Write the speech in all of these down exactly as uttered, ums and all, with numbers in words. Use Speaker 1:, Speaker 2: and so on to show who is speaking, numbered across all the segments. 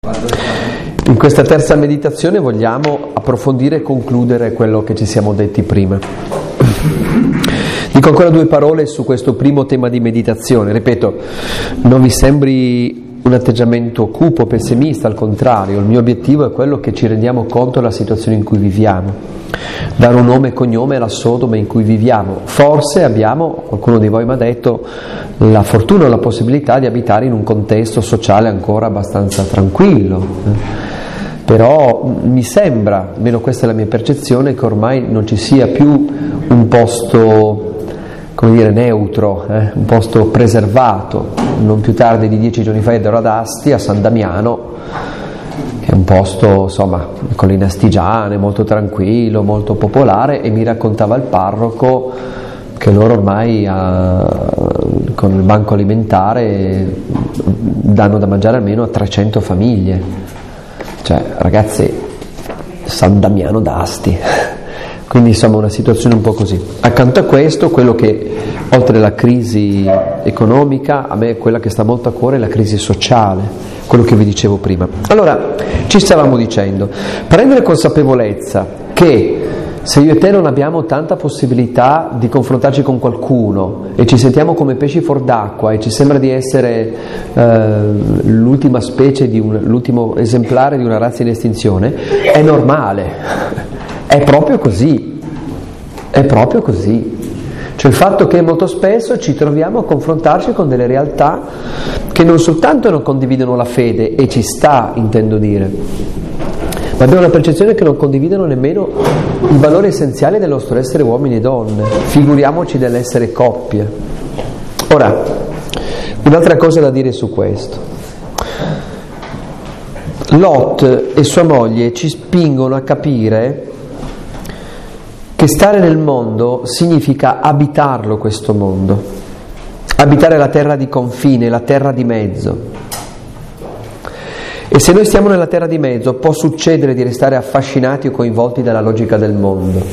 Speaker 1: In questa terza meditazione vogliamo approfondire e concludere quello che ci siamo detti prima. Dico ancora due parole su questo primo tema di meditazione. Ripeto, non vi sembri un atteggiamento cupo, pessimista, al contrario, il mio obiettivo è quello che ci rendiamo conto della situazione in cui viviamo, dare un nome e cognome alla Sodoma in cui viviamo. Forse abbiamo, qualcuno di voi mi ha detto, la fortuna o la possibilità di abitare in un contesto sociale ancora abbastanza tranquillo, però mi sembra, almeno questa è la mia percezione, che ormai non ci sia più un posto, come dire, neutro, eh? un posto preservato. Non più tardi di dieci giorni fa ero ad Asti, a San Damiano, che è un posto, insomma, collina astigiane, molto tranquillo, molto popolare, e mi raccontava il parroco che loro ormai a, con il banco alimentare danno da mangiare almeno a trecento famiglie. Cioè, ragazzi, San Damiano d'Asti. Quindi insomma una situazione un po' così. Accanto a questo, quello che oltre alla crisi economica, a me quella che sta molto a cuore è la crisi sociale, quello che vi dicevo prima. Allora, ci stavamo dicendo, prendere consapevolezza che se io e te non abbiamo tanta possibilità di confrontarci con qualcuno e ci sentiamo come pesci fuor d'acqua e ci sembra di essere eh, l'ultima specie, di un, l'ultimo esemplare di una razza in estinzione, è normale. È proprio così, è proprio così. Cioè il fatto che molto spesso ci troviamo a confrontarci con delle realtà che non soltanto non condividono la fede, e ci sta, intendo dire, ma abbiamo la percezione che non condividono nemmeno i valori essenziali del nostro essere uomini e donne, figuriamoci dell'essere coppie. Ora, un'altra cosa da dire su questo. Lot e sua moglie ci spingono a capire che stare nel mondo significa abitarlo, questo mondo, abitare la terra di confine, la terra di mezzo. E se noi stiamo nella terra di mezzo può succedere di restare affascinati o coinvolti dalla logica del mondo.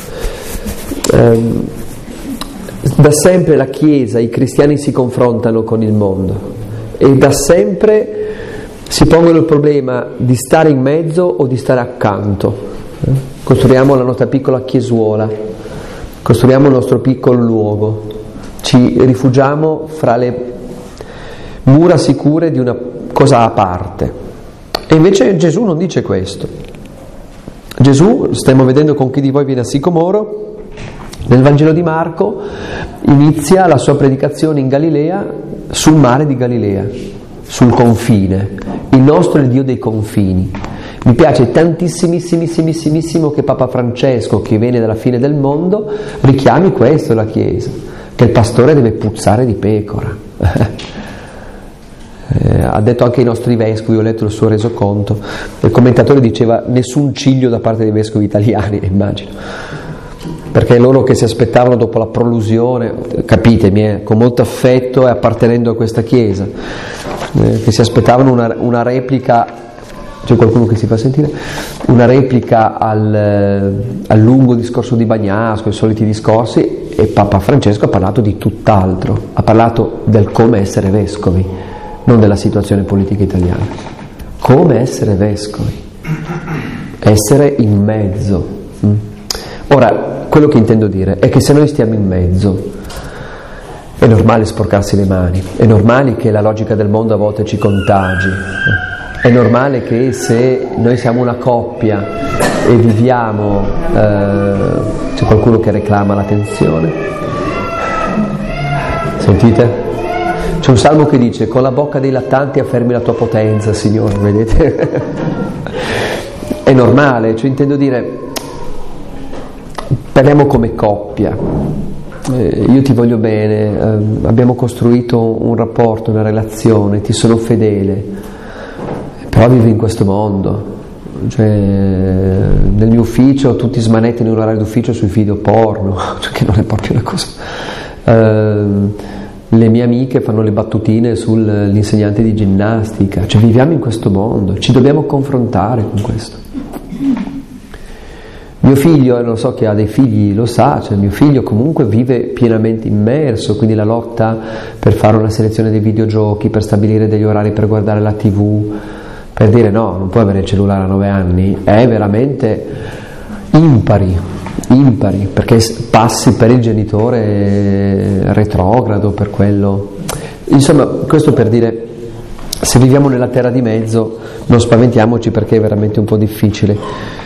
Speaker 1: Ehm, da sempre la Chiesa, i cristiani si confrontano con il mondo e da sempre si pongono il problema di stare in mezzo o di stare accanto. Costruiamo la nostra piccola chiesuola, costruiamo il nostro piccolo luogo, ci rifugiamo fra le mura sicure di una cosa a parte. E invece Gesù non dice questo. Gesù, stiamo vedendo con chi di voi viene a Sicomoro, nel Vangelo di Marco inizia la sua predicazione in Galilea, sul mare di Galilea, sul confine. Il nostro è il Dio dei confini. Mi piace tantissimissimissimo che Papa Francesco, che viene dalla fine del mondo, richiami questo alla Chiesa, che il pastore deve puzzare di pecora. eh, ha detto anche i nostri vescovi, ho letto il suo resoconto, il commentatore diceva nessun ciglio da parte dei vescovi italiani, immagino, perché loro che si aspettavano dopo la prolusione, capitemi, eh, con molto affetto e appartenendo a questa Chiesa, eh, che si aspettavano una, una replica. C'è qualcuno che si fa sentire? Una replica al, al lungo discorso di Bagnasco, i soliti discorsi, e Papa Francesco ha parlato di tutt'altro, ha parlato del come essere vescovi, non della situazione politica italiana. Come essere vescovi, essere in mezzo. Ora, quello che intendo dire è che se noi stiamo in mezzo, è normale sporcarsi le mani, è normale che la logica del mondo a volte ci contagi. È normale che se noi siamo una coppia e viviamo, eh, c'è qualcuno che reclama l'attenzione? Sentite? C'è un salmo che dice: con la bocca dei lattanti affermi la tua potenza, Signore, vedete? È normale, cioè intendo dire, parliamo come coppia. Eh, io ti voglio bene, eh, abbiamo costruito un rapporto, una relazione, ti sono fedele. Però vivi in questo mondo, cioè, nel mio ufficio tutti smanettano in orario d'ufficio sui video porno, cioè che non è proprio una cosa. Uh, le mie amiche fanno le battutine sull'insegnante di ginnastica, cioè viviamo in questo mondo, ci dobbiamo confrontare con questo. Mio figlio, non so chi ha dei figli lo sa, cioè mio figlio comunque vive pienamente immerso, quindi la lotta per fare una selezione dei videogiochi, per stabilire degli orari per guardare la tivù, per dire no, non puoi avere il cellulare a nove anni, è veramente impari, impari, perché passi per il genitore retrogrado, per quello. Insomma, questo per dire, se viviamo nella terra di mezzo non spaventiamoci, perché è veramente un po' difficile.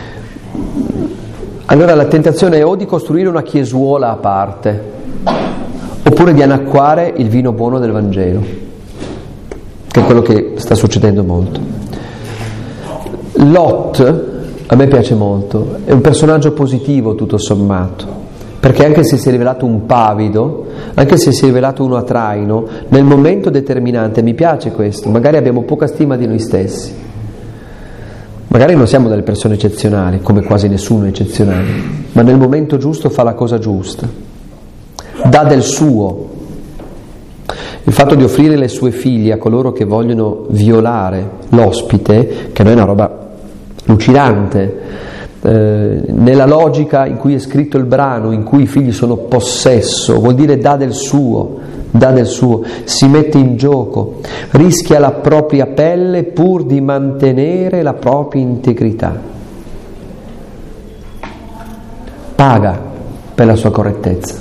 Speaker 1: Allora la tentazione è o di costruire una chiesuola a parte, oppure di annacquare il vino buono del Vangelo, che è quello che sta succedendo molto. Lot, a me piace molto, è un personaggio positivo tutto sommato, perché anche se si è rivelato un pavido, anche se si è rivelato uno a traino, nel momento determinante, mi piace questo, magari abbiamo poca stima di noi stessi, magari non siamo delle persone eccezionali, come quasi nessuno è eccezionale, ma nel momento giusto fa la cosa giusta, dà del suo. Il fatto di offrire le sue figlie a coloro che vogliono violare l'ospite, che non è una roba lucidante, eh, nella logica in cui è scritto il brano, in cui i figli sono possesso, vuol dire dà del suo, dà del suo, si mette in gioco, rischia la propria pelle pur di mantenere la propria integrità, paga per la sua correttezza.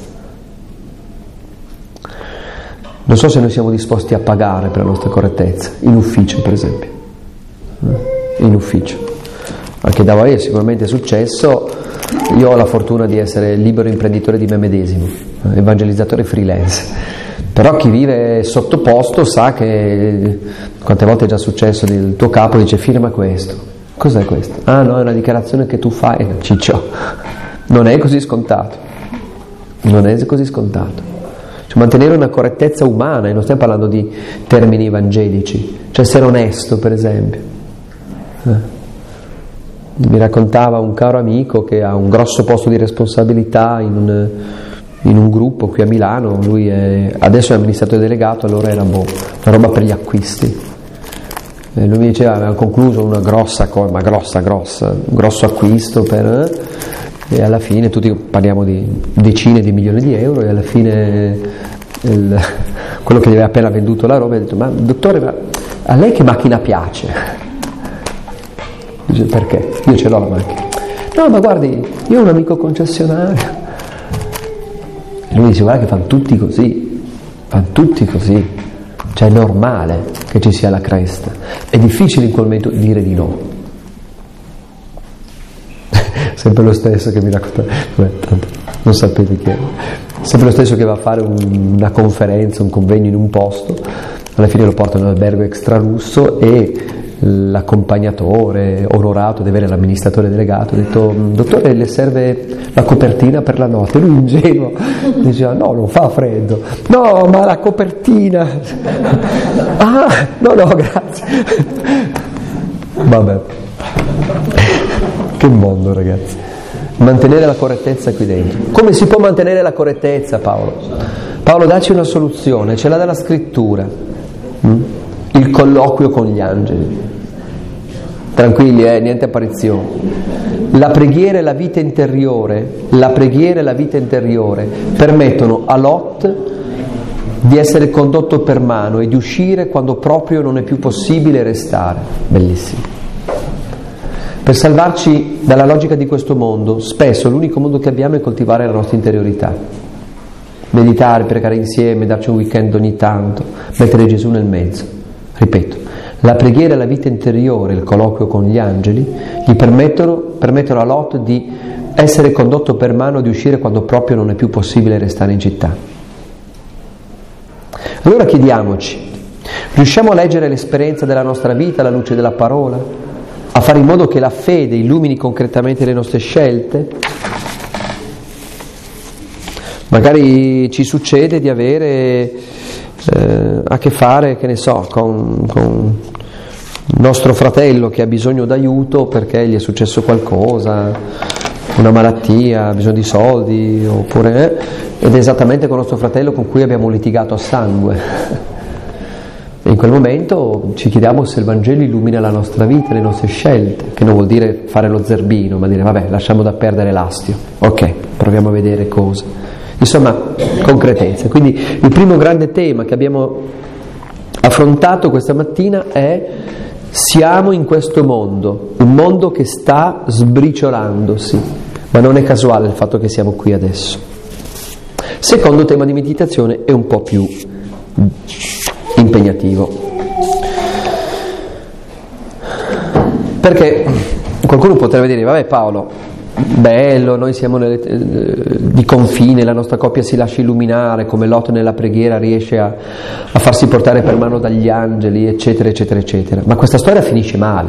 Speaker 1: Non so se noi siamo disposti a pagare per la nostra correttezza, in ufficio per esempio, in ufficio. Anche da voi sicuramente è successo, io ho la fortuna di essere libero imprenditore di me medesimo, evangelizzatore freelance, però chi vive sottoposto sa che quante volte è già successo, il tuo capo dice firma questo, cos'è questo? Ah no, è una dichiarazione che tu fai, ciccio, non è così scontato, non è così scontato, cioè, mantenere una correttezza umana, e non stiamo parlando di termini evangelici, cioè essere onesto per esempio. Eh. Mi raccontava un caro amico che ha un grosso posto di responsabilità in un, in un gruppo qui a Milano, lui è, adesso è amministratore delegato, allora era boh, una roba per gli acquisti. E lui mi diceva, aveva concluso una grossa cosa, ma grossa, grossa, un grosso acquisto per, e alla fine, tutti parliamo di decine di milioni di euro, e alla fine il, quello che gli aveva appena venduto la roba ha detto, ma dottore, ma a lei che macchina piace? Dice, perché? Io ce l'ho la macchina. No, ma guardi, io ho un amico concessionario. E lui dice, guarda che fanno tutti così, fanno tutti così. Cioè è normale che ci sia la cresta. È difficile in quel momento dire di no. Sempre lo stesso che mi racconta, beh, tanto non sapete chi è. Sempre lo stesso che va a fare un, una conferenza, un convegno in un posto, alla fine lo portano in un albergo extralusso e l'accompagnatore onorato di avere l'amministratore delegato ha detto, dottore, le serve la copertina per la notte? Lui ingenuo diceva, no, non fa freddo. No, ma la copertina. Ah, no, no, grazie. Vabbè, che mondo, ragazzi. Mantenere la correttezza qui dentro. Come si può mantenere la correttezza, Paolo? Paolo, dacci una soluzione, ce l'ha dalla scrittura. Mm? Il colloquio con gli angeli. Tranquilli, eh, niente apparizioni. La preghiera e la vita interiore, la preghiera e la vita interiore permettono a Lot di essere condotto per mano e di uscire quando proprio non è più possibile restare. Bellissimo. Per salvarci dalla logica di questo mondo, spesso l'unico modo che abbiamo è coltivare la nostra interiorità. Meditare, pregare insieme, darci un weekend ogni tanto, mettere Gesù nel mezzo. Ripeto, la preghiera e la vita interiore, il colloquio con gli angeli, gli permettono, permettono a Lot di essere condotto per mano, di uscire quando proprio non è più possibile restare in città. Allora chiediamoci, riusciamo a leggere l'esperienza della nostra vita alla luce della parola? A fare in modo che la fede illumini concretamente le nostre scelte? Magari ci succede di avere Eh, a che fare, che ne so, con, con il nostro fratello che ha bisogno d'aiuto perché gli è successo qualcosa, una malattia, ha bisogno di soldi, oppure eh, ed è esattamente con il nostro fratello con cui abbiamo litigato a sangue. E in quel momento ci chiediamo se il Vangelo illumina la nostra vita, le nostre scelte, che non vuol dire fare lo zerbino, ma dire vabbè, lasciamo da perdere l'astio, ok, proviamo a vedere cosa. Insomma, concretezza. Quindi il primo grande tema che abbiamo affrontato questa mattina è Siamo in questo mondo, un mondo che sta sbriciolandosi, ma non è casuale il fatto che siamo qui adesso. Secondo tema di meditazione è un po' più impegnativo, perché qualcuno potrebbe dire: vabbè Paolo, bello, noi siamo nelle, eh, di confine, la nostra coppia si lascia illuminare, come Lot nella preghiera riesce a, a farsi portare per mano dagli angeli, eccetera eccetera eccetera. Ma questa storia finisce male.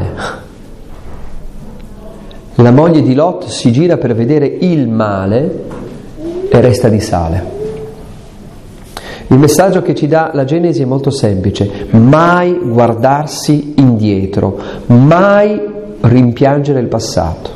Speaker 1: La moglie di Lot si gira per vedere il male e resta di sale. Il messaggio che ci dà la Genesi è molto semplice: mai guardarsi indietro, mai rimpiangere il passato.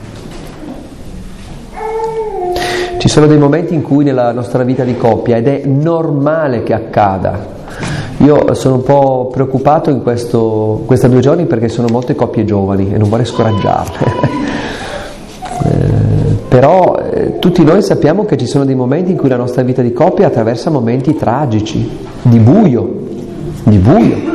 Speaker 1: Ci sono dei momenti in cui nella nostra vita di coppia, ed è normale che accada. Io sono un po' preoccupato in questo, questi due giorni, perché sono molte coppie giovani e non vorrei scoraggiarle. eh, però eh, tutti noi sappiamo che ci sono dei momenti in cui la nostra vita di coppia attraversa momenti tragici, di buio, di buio.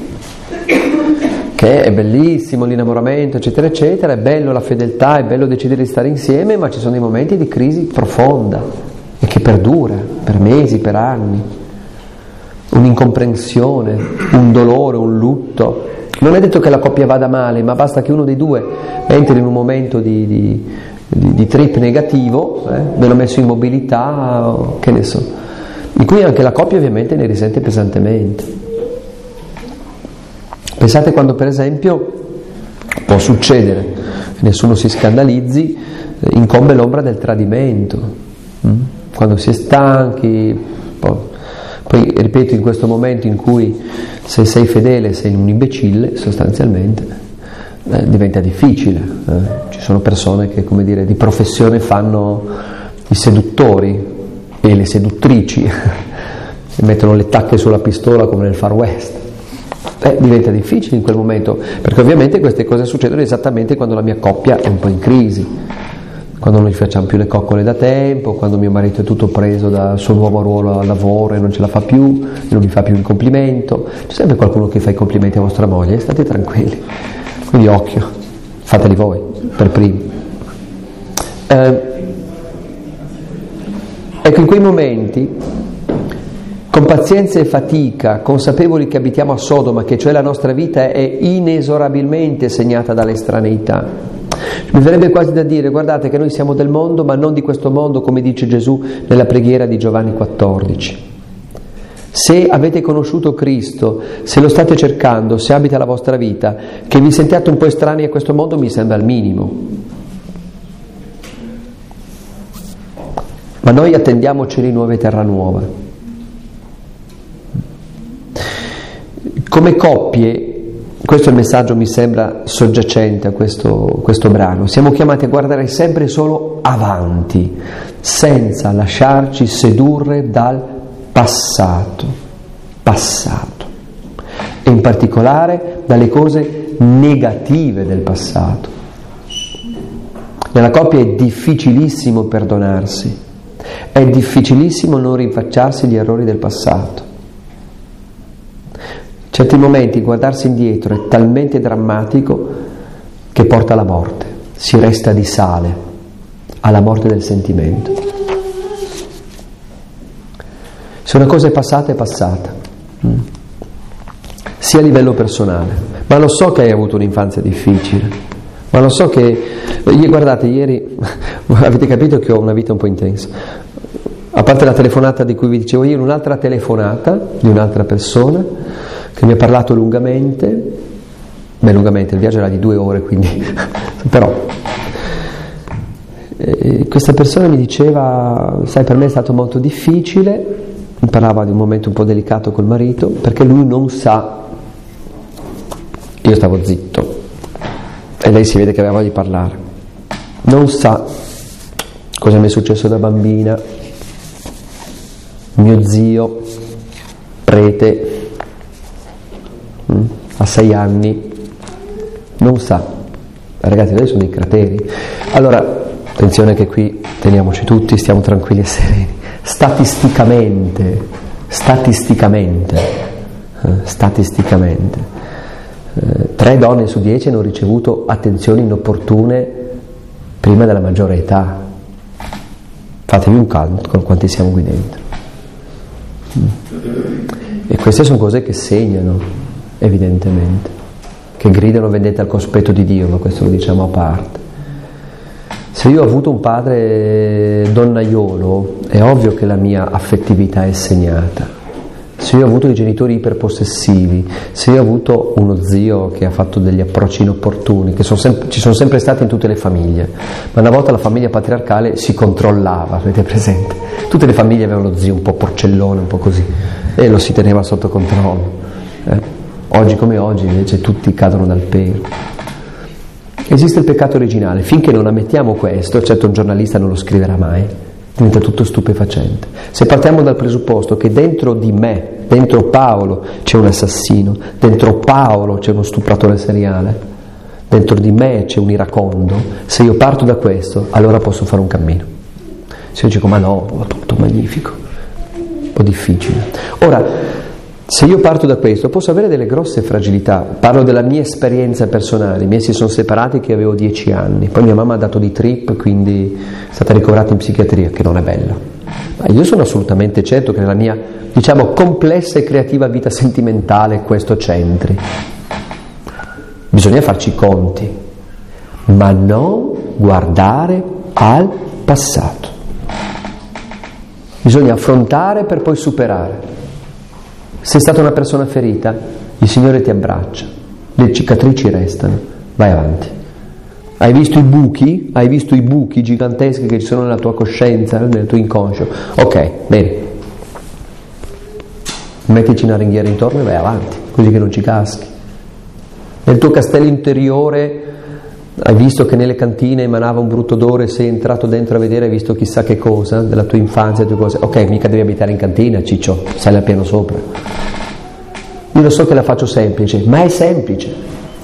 Speaker 1: Che è bellissimo l'innamoramento, eccetera eccetera, è bello la fedeltà, è bello decidere di stare insieme, ma ci sono dei momenti di crisi profonda e che perdura per mesi, per anni, un'incomprensione, un dolore, un lutto. Non è detto che la coppia vada male, ma basta che uno dei due entri in un momento di, di, di, di trip negativo, eh, bello messo in mobilità, che ne so, in cui anche la coppia ovviamente ne risente pesantemente. Pensate quando, per esempio, può succedere, nessuno si scandalizzi, incombe l'ombra del tradimento, quando si è stanchi, poi, poi ripeto, in questo momento in cui se sei fedele sei un imbecille, sostanzialmente, eh, diventa difficile. Eh. Ci sono persone che, come dire, di professione fanno i seduttori e le seduttrici, e mettono le tacche sulla pistola come nel Far West. Eh, diventa difficile in quel momento, perché ovviamente queste cose succedono esattamente quando la mia coppia è un po' in crisi, quando non gli facciamo più le coccole da tempo, quando mio marito è tutto preso dal suo nuovo ruolo al lavoro e non ce la fa più, e non mi fa più il complimento. C'è sempre qualcuno che fa i complimenti a vostra moglie, state tranquilli, quindi occhio, fateli voi per primi. Eh, ecco, in quei momenti, con pazienza e fatica, consapevoli che abitiamo a Sodoma, che cioè la nostra vita è inesorabilmente segnata dall'estraneità. Mi verrebbe quasi da dire: guardate che noi siamo del mondo, ma non di questo mondo, come dice Gesù nella preghiera di Giovanni quattordici. Se avete conosciuto Cristo, se lo state cercando, se abita la vostra vita, che vi sentiate un po' estranei a questo mondo mi sembra il minimo. Ma noi attendiamo cieli nuovi e terra nuova. Come coppie, questo è il messaggio, mi sembra soggiacente a questo, questo brano, siamo chiamati a guardare sempre solo avanti, senza lasciarci sedurre dal passato, passato, e in particolare dalle cose negative del passato. Nella coppia è difficilissimo perdonarsi, è difficilissimo non rinfacciarsi gli errori del passato. Certi momenti guardarsi indietro è talmente drammatico che porta alla morte, si resta di sale, alla morte del sentimento. Se una cosa è passata è passata, sia a livello personale, ma lo so che hai avuto un'infanzia difficile, ma lo so che, guardate, ieri avete capito che ho una vita un po' intensa. A parte la telefonata di cui vi dicevo io, un'altra telefonata di un'altra persona che mi ha parlato lungamente, beh lungamente, il viaggio era di due ore, quindi, però eh, questa persona mi diceva: sai, per me è stato molto difficile, mi parlava di un momento un po' delicato col marito, perché lui non sa, io stavo zitto, e lei si vede che aveva voglia di parlare, non sa cosa mi è successo da bambina, mio zio, prete, a sei anni, non sa. Ragazzi, noi sono dei crateri. Allora, attenzione che qui teniamoci tutti, stiamo tranquilli e sereni. Statisticamente, statisticamente, eh, statisticamente, eh, Tre donne su dieci hanno ricevuto attenzioni inopportune prima della maggiore età. Fatevi un calcolo con quanti siamo qui dentro. E queste sono cose che segnano, evidentemente, che gridano vendetta al cospetto di Dio, ma questo lo diciamo a parte. Se io ho avuto un padre donnaiolo, è ovvio che la mia affettività è segnata. Se io ho avuto dei genitori iperpossessivi, se io ho avuto uno zio che ha fatto degli approcci inopportuni, che sono sempre, ci sono sempre stati in tutte le famiglie, ma una volta la famiglia patriarcale si controllava, avete presente? Tutte le famiglie avevano lo zio un po' porcellone, un po' così, e lo si teneva sotto controllo. Eh? Oggi come oggi invece tutti cadono dal pelo. Esiste il peccato originale, finché non ammettiamo questo, certo un giornalista non lo scriverà mai, diventa tutto stupefacente. Se partiamo dal presupposto che dentro di me, dentro Paolo c'è un assassino, dentro Paolo c'è uno stupratore seriale, dentro di me c'è un iracondo, se io parto da questo, allora posso fare un cammino. Se io dico ma no, ho tutto magnifico, un po' difficile. Ora, se io parto da questo, posso avere delle grosse fragilità. Parlo della mia esperienza personale. I miei si sono separati che avevo dieci anni, poi mia mamma ha dato di trip, quindi è stata ricoverata in psichiatria, che non è bella. Ma io sono assolutamente certo che nella mia, diciamo, complessa e creativa vita sentimentale questo c'entri. Bisogna farci i conti, ma non guardare al passato. Bisogna affrontare per poi superare. Sei stata una persona ferita, il Signore ti abbraccia, le cicatrici restano, vai avanti. Hai visto i buchi? Hai visto i buchi giganteschi che ci sono nella tua coscienza, nel tuo inconscio? Ok, bene. Mettici una ringhiera intorno e vai avanti, così che non ci caschi. Nel tuo castello interiore hai visto che nelle cantine emanava un brutto odore, sei entrato dentro a vedere, hai visto chissà che cosa della tua infanzia, delle tue cose. Ok, mica devi abitare in cantina, ciccio, sali al piano sopra. Io lo so che la faccio semplice, ma è semplice.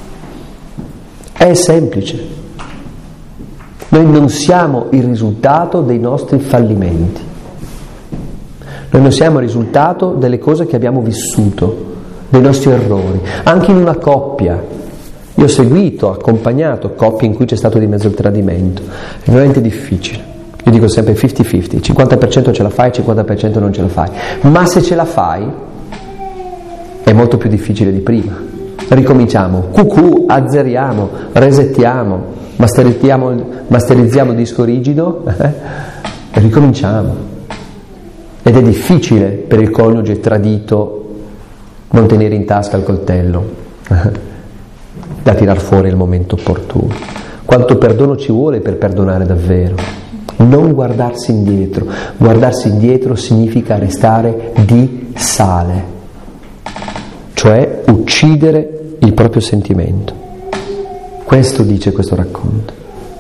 Speaker 1: È semplice. Noi non siamo il risultato dei nostri fallimenti. Noi non siamo il risultato delle cose che abbiamo vissuto, dei nostri errori. Anche in una coppia. Io ho seguito, ho accompagnato coppie in cui c'è stato di mezzo il tradimento. È veramente difficile. Io dico sempre cinquanta cinquanta, cinquanta per cento ce la fai, cinquanta per cento non ce la fai. Ma se ce la fai, è molto più difficile di prima. Ricominciamo, cucù, azzeriamo, resettiamo, masterizziamo, masterizziamo il disco rigido eh, e ricominciamo. Ed è difficile per il coniuge tradito non tenere in tasca il coltello da tirar fuori il momento opportuno. Quanto perdono ci vuole per perdonare davvero? Non guardarsi indietro. Guardarsi indietro significa restare di sale, cioè uccidere il proprio sentimento. Questo dice questo racconto.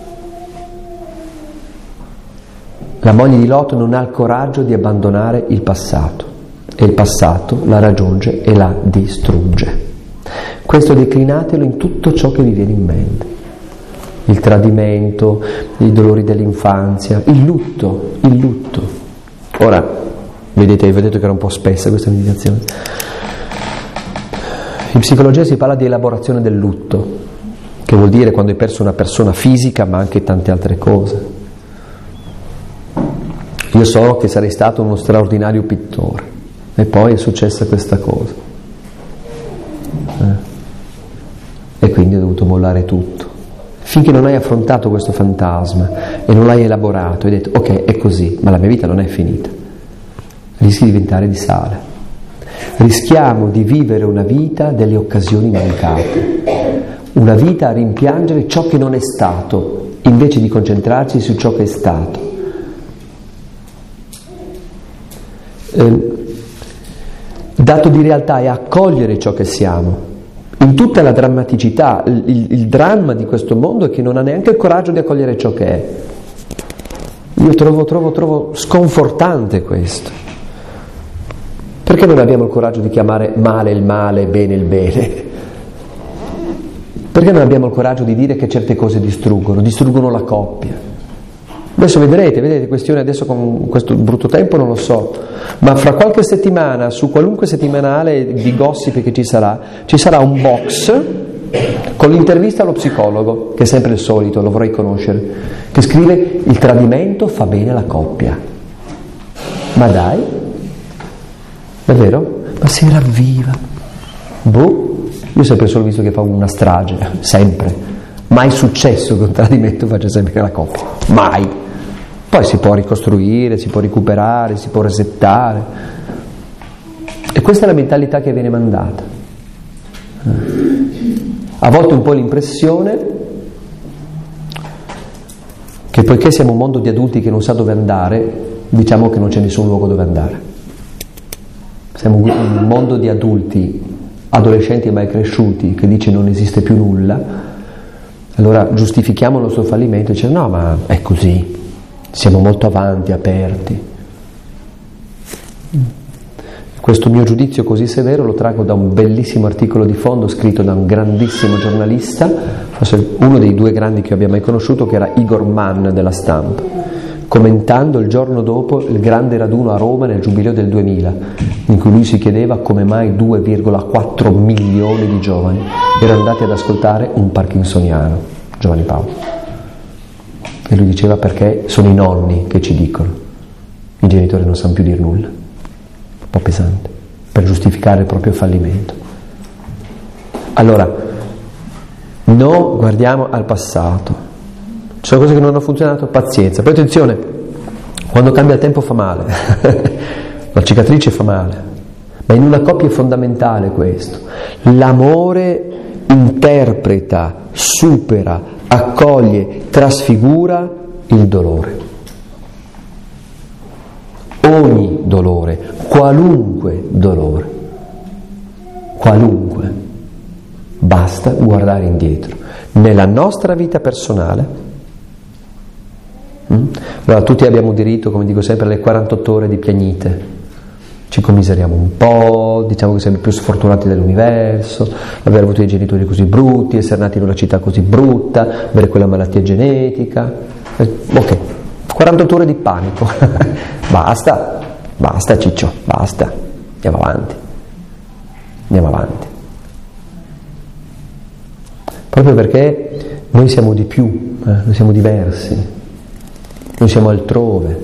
Speaker 1: La moglie di Lot non ha il coraggio di abbandonare il passato e il passato la raggiunge e la distrugge. Questo declinatelo in tutto ciò che vi viene in mente. Il tradimento, i dolori dell'infanzia, il lutto, il lutto. Ora, vedete, vi ho detto che era un po' spessa questa meditazione. In psicologia si parla di elaborazione del lutto, che vuol dire quando hai perso una persona fisica ma anche tante altre cose. Io so che sarei stato uno straordinario pittore e poi è successa questa cosa. Eh. E quindi ho dovuto mollare tutto. Finché non hai affrontato questo fantasma e non l'hai elaborato, hai detto ok, è così, ma la mia vita non è finita. Rischi di diventare di sale. Rischiamo di vivere una vita delle occasioni mancate, una vita a rimpiangere ciò che non è stato, invece di concentrarci su ciò che è stato. Eh, dato di realtà è accogliere ciò che siamo. In tutta la drammaticità, il, il, il dramma di questo mondo è che non ha neanche il coraggio di accogliere ciò che è. Io trovo, trovo, trovo sconfortante questo. Perché non abbiamo il coraggio di chiamare male il male, bene il bene? Perché non abbiamo il coraggio di dire che certe cose distruggono, distruggono la coppia? Adesso vedrete, vedete, questione adesso con questo brutto tempo non lo so, ma fra qualche settimana, su qualunque settimanale di gossip che ci sarà, ci sarà un box con l'intervista allo psicologo, che è sempre il solito, lo vorrei conoscere, che scrive: il tradimento fa bene alla coppia. Ma dai, è vero? Ma si ravviva. Boh, io ho sempre solo visto che fa una strage, sempre. Mai successo che un tradimento faccia sempre la coppia, mai. Poi si può ricostruire, si può recuperare, si può resettare. E questa è la mentalità che viene mandata. A volte un po' l'impressione che poiché siamo un mondo di adulti che non sa dove andare, diciamo che non c'è nessun luogo dove andare. Siamo un mondo di adulti, adolescenti mai cresciuti, che dice non esiste più nulla. Allora giustifichiamo il nostro fallimento e diciamo no, ma è così, siamo molto avanti, aperti. Questo mio giudizio così severo lo traggo da un bellissimo articolo di fondo scritto da un grandissimo giornalista, forse uno dei due grandi che abbia mai conosciuto, che era Igor Mann della Stampa, commentando il giorno dopo il grande raduno a Roma nel Giubileo del duemila, in cui lui si chiedeva come mai due virgola quattro milioni di giovani erano andati ad ascoltare un parkinsoniano, Giovanni Paolo. E lui diceva perché sono i nonni che ci dicono, i genitori non sanno più dire nulla. Un po' pesante, per giustificare il proprio fallimento. Allora, non guardiamo al passato. Ci sono cose che non hanno funzionato, pazienza. Poi attenzione, quando cambia il tempo fa male, la cicatrice fa male, ma in una coppia è fondamentale questo. L'amore interpreta, supera, accoglie, trasfigura il dolore. Ogni dolore, qualunque dolore, qualunque, basta guardare indietro. Nella nostra vita personale, hm? allora tutti abbiamo diritto, come dico sempre, alle quarantotto ore di piagnite, ci commiseriamo un po', diciamo che siamo i più sfortunati dell'universo, aver avuto dei genitori così brutti, essere nati in una città così brutta, avere quella malattia genetica, ok, quarantotto ore di panico. Basta, basta Ciccio, basta, andiamo avanti, andiamo avanti. Proprio perché noi siamo di più, eh? Noi siamo diversi, noi siamo altrove.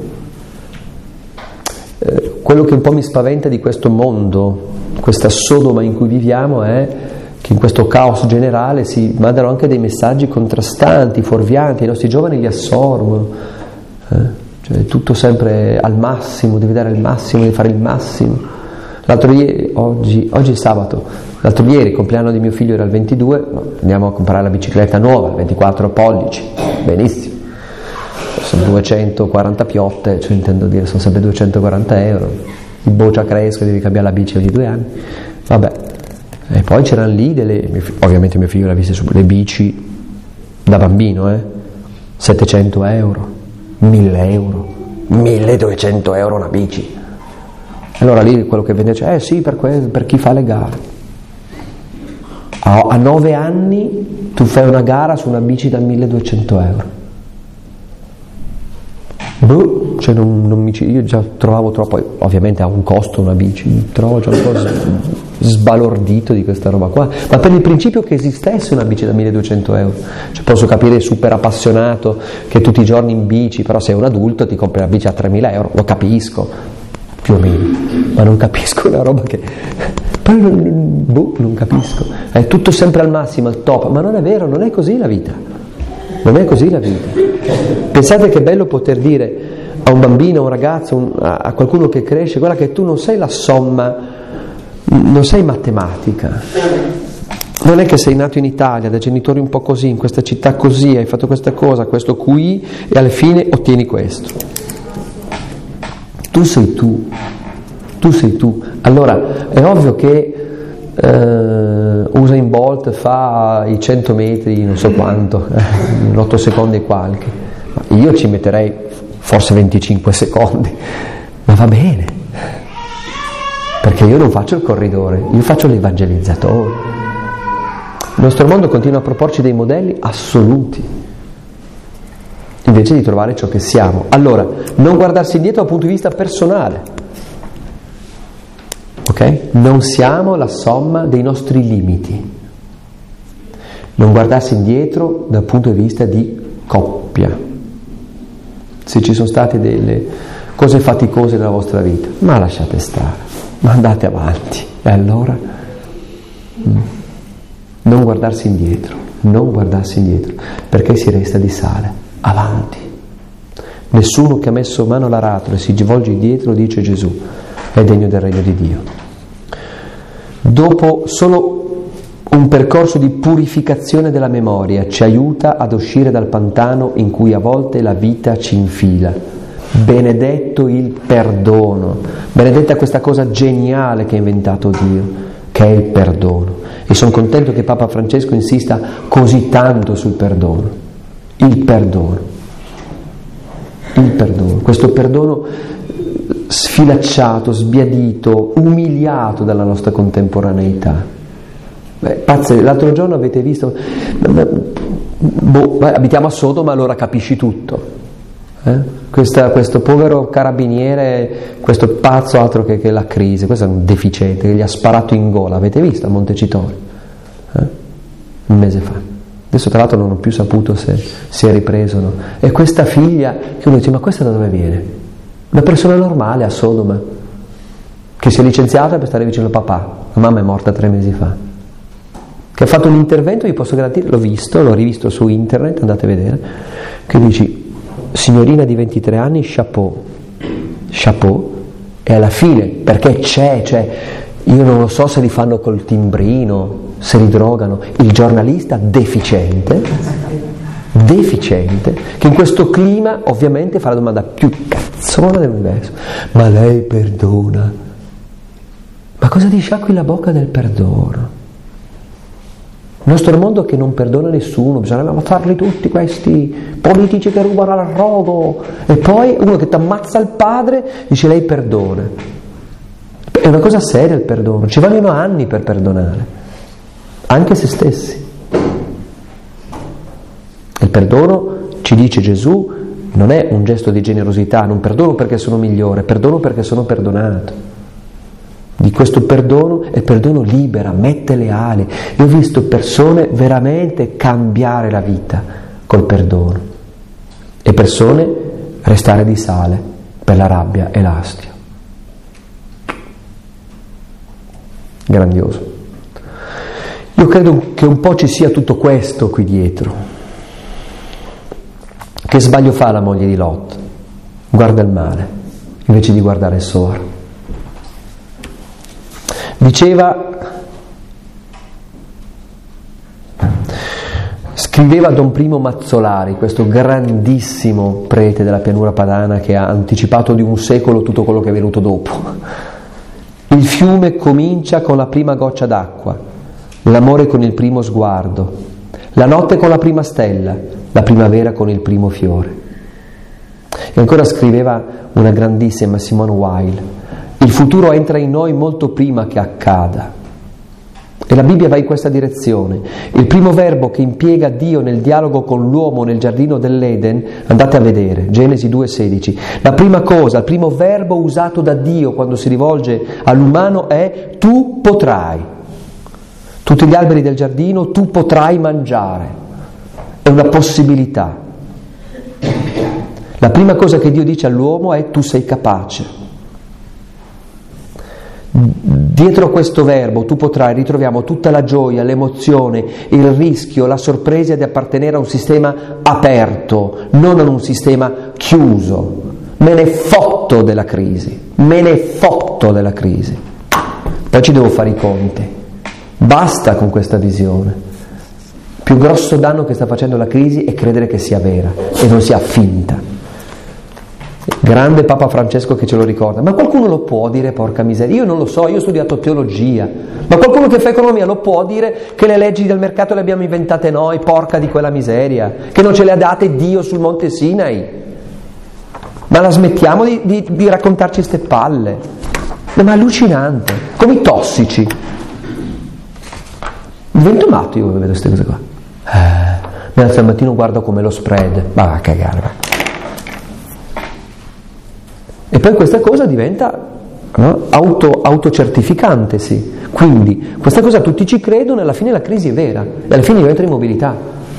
Speaker 1: Eh, quello che un po' mi spaventa di questo mondo, questa Sodoma in cui viviamo, è che in questo caos generale si mandano anche dei messaggi contrastanti, fuorvianti, i nostri giovani li assorbono. Eh? Cioè tutto sempre al massimo, devi dare il massimo, devi fare il massimo. L'altro ieri, oggi, oggi è sabato, l'altro ieri, il compleanno di mio figlio era il ventidue, andiamo a comprare la bicicletta nuova, ventiquattro pollici, benissimo. Sono duecentoquaranta piotte, cioè intendo dire, sono sempre duecentoquaranta euro. Il boccia cresce, devi cambiare la bici ogni due anni. Vabbè. E poi c'erano lì delle, ovviamente mio figlio l'ha vista su le bici da bambino, eh, settecento euro. mille euro, milleduecento euro una bici. Allora lì quello che vende c'è, eh sì, per, que- per chi fa le gare. A, a nove anni tu fai una gara su una bici da milleduecento euro. Boh, cioè non, non mi, io già trovavo troppo, ovviamente ha un costo una bici, mi trovo già un po' sbalordito di questa roba qua, ma per il principio che esistesse una bici da milleduecento euro, cioè posso capire super appassionato che tutti i giorni in bici, però sei un adulto ti compri la bici a tremila euro, lo capisco, più o meno, ma non capisco una roba che, poi non, boh, non capisco, è tutto sempre al massimo, al top, ma non è vero, non è così la vita, non è così la vita. Pensate che bello poter dire a un bambino, a un ragazzo, un, a, a qualcuno che cresce, guarda che tu non sei la somma, non sei matematica, non è che sei nato in Italia da genitori un po' così, in questa città così, hai fatto questa cosa, questo qui e alla fine ottieni questo. Tu sei tu, tu sei tu. Allora è ovvio che Uh, Usain Bolt fa i cento metri non so quanto, eh, in otto secondi e qualche, ma io ci metterei forse venticinque secondi, ma va bene, perché io non faccio il corridore, io faccio l'evangelizzatore. Il nostro mondo continua a proporci dei modelli assoluti invece di trovare ciò che siamo. Allora, non guardarsi indietro dal punto di vista personale. Ok? Non siamo la somma dei nostri limiti. Non guardarsi indietro dal punto di vista di coppia. Se ci sono state delle cose faticose nella vostra vita, ma lasciate stare, ma andate avanti. E allora? Non guardarsi indietro, non guardarsi indietro, perché si resta di sale, avanti. Nessuno che ha messo mano all'aratro e si volge indietro, dice Gesù, è degno del regno di Dio. Dopo solo un percorso di purificazione della memoria ci aiuta ad uscire dal pantano in cui a volte la vita ci infila. Benedetto il perdono, benedetta questa cosa geniale che ha inventato Dio, che è il perdono. E sono contento che Papa Francesco insista così tanto sul perdono. Il perdono. Il perdono. Questo perdono sfilacciato, sbiadito, umiliato dalla nostra contemporaneità. Beh, pazze, l'altro giorno avete visto, boh, abitiamo a Sodoma, allora capisci tutto. Eh? Questa, questo povero carabiniere, questo pazzo altro che, che la crisi, questo è un deficiente che gli ha sparato in gola, avete visto a Montecitorio? Eh? Un mese fa. Adesso tra l'altro non ho più saputo se si è ripreso o no. E questa figlia, che uno dice, ma questa da dove viene? Una persona normale a Sodoma, che si è licenziata per stare vicino al papà, la mamma è morta tre mesi fa. Che ha fatto un intervento, vi posso garantire, l'ho visto, l'ho rivisto su internet, andate a vedere, che dici, signorina di ventitré anni, chapeau, chapeau, e alla fine, perché c'è, cioè, io non lo so se li fanno col timbrino, se li drogano, il giornalista deficiente, deficiente, che in questo clima ovviamente fa la domanda più cazzona dell'universo, ma lei perdona? Ma cosa ti sciacqui la bocca del perdono? Il nostro mondo che non perdona nessuno, bisogna ammazzarli tutti questi politici che rubano al rogo, e poi uno che ti ammazza il padre dice lei perdona. È una cosa seria il perdono, ci vogliono anni per perdonare, anche se stessi. Il perdono, ci dice Gesù, non è un gesto di generosità, non perdono perché sono migliore, perdono perché sono perdonato. Di questo perdono, e il perdono libera, mette le ali. Io ho visto persone veramente cambiare la vita col perdono e persone restare di sale per la rabbia e l'astio. Grandioso. Io credo che un po' ci sia tutto questo qui dietro. Che sbaglio fa la moglie di Lot? Guarda il male invece di guardare il Soar. Diceva, scriveva Don Primo Mazzolari, questo grandissimo prete della pianura padana che ha anticipato di un secolo tutto quello che è venuto dopo. Il fiume comincia con la prima goccia d'acqua, l'amore con il primo sguardo, la notte con la prima stella, la primavera con il primo fiore. E ancora scriveva una grandissima Simone Weil, il futuro entra in noi molto prima che accada. E la Bibbia va in questa direzione. Il primo verbo che impiega Dio nel dialogo con l'uomo nel giardino dell'Eden, andate a vedere, Genesi due sedici. La prima cosa, il primo verbo usato da Dio quando si rivolge all'umano è tu potrai. Tutti gli alberi del giardino tu potrai mangiare. È una possibilità. La prima cosa che Dio dice all'uomo è tu sei capace. Dietro questo verbo tu potrai ritroviamo tutta la gioia, l'emozione, il rischio, la sorpresa di appartenere a un sistema aperto, non a un sistema chiuso. Me ne fotto della crisi, me ne fotto della crisi. Poi ci devo fare i conti. Basta con questa visione. Il più grosso danno che sta facendo la crisi è credere che sia vera e non sia finta. Grande Papa Francesco che ce lo ricorda. Ma qualcuno lo può dire, porca miseria? Io non lo so, io ho studiato teologia. Ma qualcuno che fa economia lo può dire che le leggi del mercato le abbiamo inventate noi, porca di quella miseria, che non ce le ha date Dio sul monte Sinai? Ma la smettiamo di, di, di raccontarci ste palle? Ma è allucinante, come i tossici. Divento matto io quando vedo queste cose qua. Eh, mi alzo al mattino, guardo come lo spread, va a cagare, va. E poi questa cosa diventa no? Auto, autocertificante, sì. Quindi questa cosa tutti ci credono e alla fine la crisi è vera e alla fine diventa immobilità.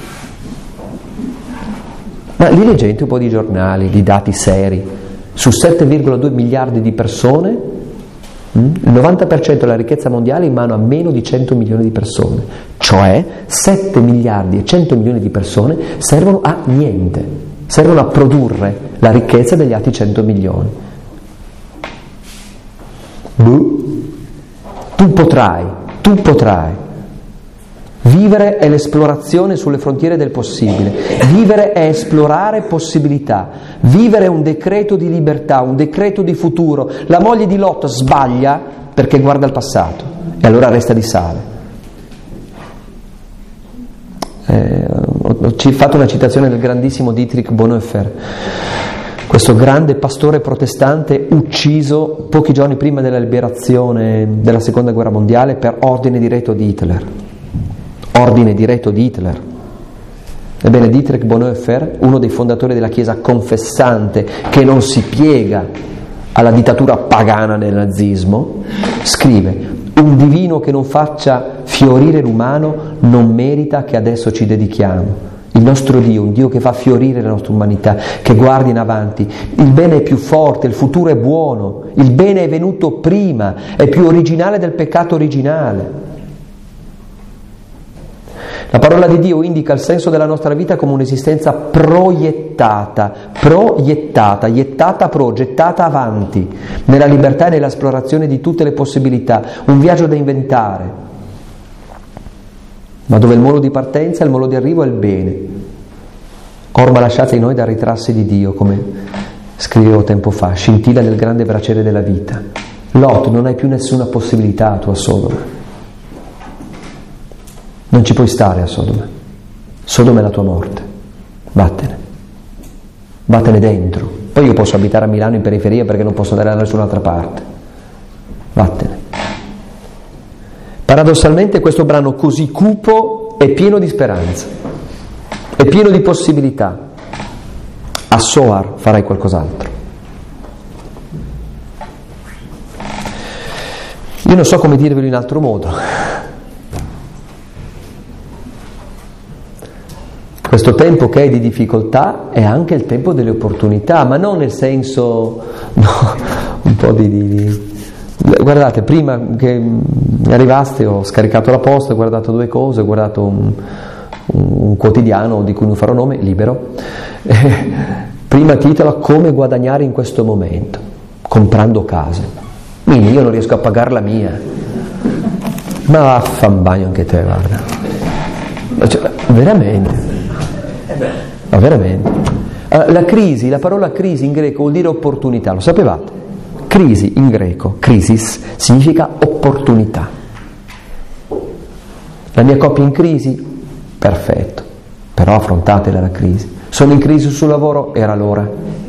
Speaker 1: Ma lì leggete un po' di giornali, di dati seri. Su sette virgola due miliardi di persone, il novanta per cento della ricchezza mondiale è in mano a meno di cento milioni di persone. Cioè sette miliardi e cento milioni di persone servono a niente, servono a produrre la ricchezza degli altri cento milioni. Tu potrai, tu potrai. Vivere è l'esplorazione sulle frontiere del possibile. Vivere è esplorare possibilità. Vivere è un decreto di libertà, un decreto di futuro. La moglie di Lot sbaglia perché guarda il passato e allora resta di sale. Eh, ho, ho fatto una citazione del grandissimo Dietrich Bonhoeffer, questo grande pastore protestante ucciso pochi giorni prima della liberazione della seconda guerra mondiale per ordine diretto di Hitler. Ordine diretto di Hitler. Ebbene, Dietrich Bonhoeffer, uno dei fondatori della Chiesa confessante che non si piega alla dittatura pagana del nazismo, scrive: un divino che non faccia fiorire l'umano non merita che adesso ci dedichiamo. Il nostro Dio, un Dio che fa fiorire la nostra umanità, che guardi in avanti. Il bene è più forte, il futuro è buono, il bene è venuto prima, è più originale del peccato originale. La parola di Dio indica il senso della nostra vita come un'esistenza proiettata, proiettata, iettata pro, gettata avanti, nella libertà e nell'esplorazione di tutte le possibilità, un viaggio da inventare, ma dove il molo di partenza e il molo di arrivo è il bene. Orma lasciate in noi da ritrarsi di Dio, come scrivevo tempo fa, scintilla nel grande braciere della vita. Lot, non hai più nessuna possibilità a tua Sodoma. Non ci puoi stare a Sodoma. Sodoma è la tua morte. Vattene. Vattene dentro. Poi io posso abitare a Milano in periferia perché non posso andare da nessun'altra parte. Vattene. Paradossalmente questo brano così cupo è pieno di speranza, è pieno di possibilità. A Soar farai qualcos'altro. Io non so come dirvelo in altro modo. Questo tempo che è di difficoltà è anche il tempo delle opportunità, ma non nel senso, no, un po' di, di, di... Guardate, prima che arrivaste ho scaricato la posta, ho guardato due cose, ho guardato un, un quotidiano di cui non farò nome, Libero, eh, prima titola Come guadagnare in questo momento, comprando case. Quindi io non riesco a pagare la mia, ma vaffanbagno anche te, guarda, cioè, veramente. Ma veramente. La crisi, la parola crisi in greco vuol dire opportunità, lo sapevate? Crisi in greco, crisis, significa opportunità. La mia coppia in crisi? Perfetto, però affrontatela la crisi. Sono in crisi sul lavoro? Era l'ora.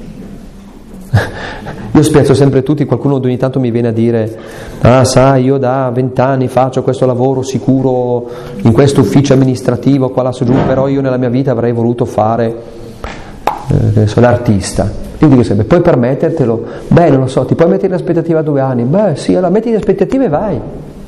Speaker 1: Io spiazzo sempre tutti, qualcuno ogni tanto mi viene a dire: ah, sai, io da vent'anni faccio questo lavoro sicuro in questo ufficio amministrativo qua là su giù, però io nella mia vita avrei voluto fare eh, sono l'artista. Io dico sempre: puoi permettertelo? Beh, non lo so, ti puoi mettere in aspettativa a due anni? Beh sì, allora metti in aspettativa e vai.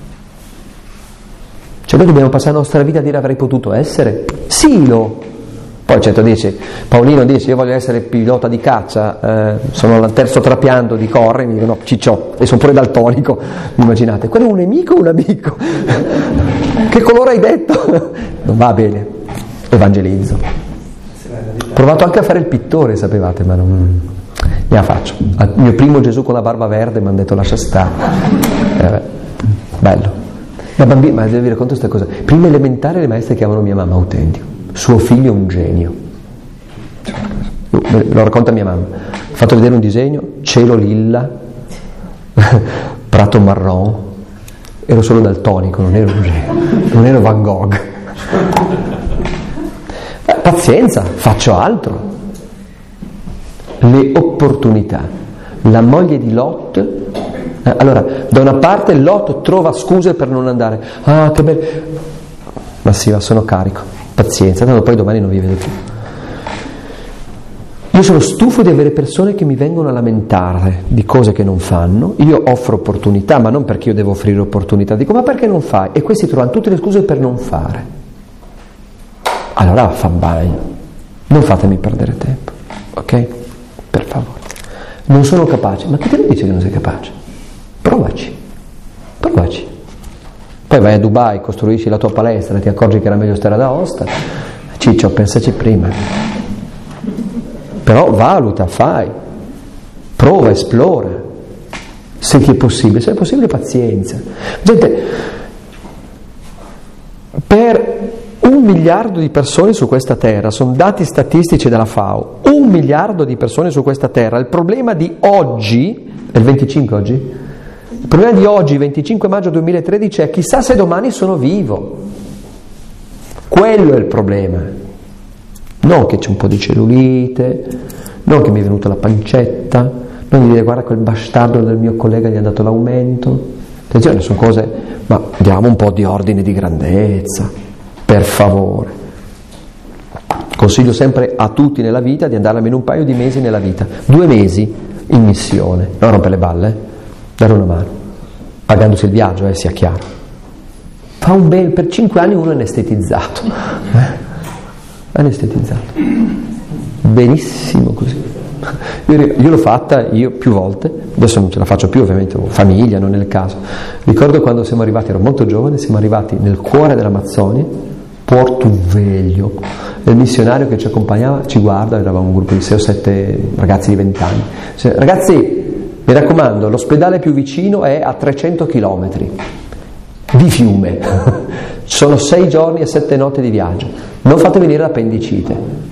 Speaker 1: Cioè noi dobbiamo passare la nostra vita a dire avrei potuto essere? Sì, lo. Poi certo dice, Paolino dice: io voglio essere pilota di caccia, eh, sono al terzo trapianto di corre, mi dicono: no, ciccio, e sono pure daltonico, immaginate, quello è un nemico o un amico? Che colore hai detto? Non va bene, evangelizzo. Ho provato anche a fare il pittore, sapevate, ma non ne faccio. Al mio primo Gesù con la barba verde mi hanno detto lascia stare. Eh, bello. Da bambino, ma devi dire conto questa cosa, prima elementare le maestre chiamano mia mamma autentico. Suo figlio è un genio. Lo racconta mia mamma. Ho fatto vedere un disegno, cielo lilla, prato marron, ero solo daltonico, non ero un genio, non ero Van Gogh. Eh, pazienza, faccio altro. Le opportunità. La moglie di Lot, eh, allora, da una parte Lot trova scuse per non andare. Ah, che bello. Ma sì, ma sono carico. Pazienza, tanto poi domani non vi vedo più. Io sono stufo di avere persone che mi vengono a lamentare di cose che non fanno. Io offro opportunità, ma non perché io devo offrire opportunità, dico ma perché non fai? E questi trovano tutte le scuse per non fare. Allora fa bagno, non fatemi perdere tempo, ok? Per favore. Non sono capace, ma chi te lo dice che non sei capace? Provaci, provaci. Poi vai a Dubai, costruisci la tua palestra, ti accorgi che era meglio stare ad Aosta. Ciccio, pensaci prima. Però valuta, fai, prova, esplora, se ti è possibile, se è possibile pazienza. Gente, per un miliardo di persone su questa terra, sono dati statistici della FAO, un miliardo di persone su questa terra, il problema di oggi, è il venticinque oggi? Il problema di oggi, venticinque maggio duemilatredici, è chissà se domani sono vivo. Quello è il problema. Non che c'è un po' di cellulite, non che mi è venuta la pancetta, non di dire guarda quel bastardo del mio collega gli ha dato l'aumento. Attenzione, sono cose, ma diamo un po' di ordine di grandezza, per favore. Consiglio sempre a tutti nella vita di andare almeno un paio di mesi nella vita, due mesi in missione, non rompere le balle, eh? Dare una mano, pagandosi il viaggio, eh, sia chiaro. Fa un bel, per cinque anni uno è anestetizzato. Eh? Anestetizzato, benissimo così. Io, io l'ho fatta io più volte, adesso non ce la faccio più, ovviamente ho famiglia, non è il caso. Ricordo quando siamo arrivati, ero molto giovane, siamo arrivati nel cuore dell'Amazzonia, Porto Velho, il missionario che ci accompagnava ci guarda, eravamo un gruppo di sei o sette ragazzi di venti anni, cioè, ragazzi mi raccomando, l'ospedale più vicino è a trecento chilometri di fiume, sono sei giorni e sette notti di viaggio, non fate venire l'appendicite.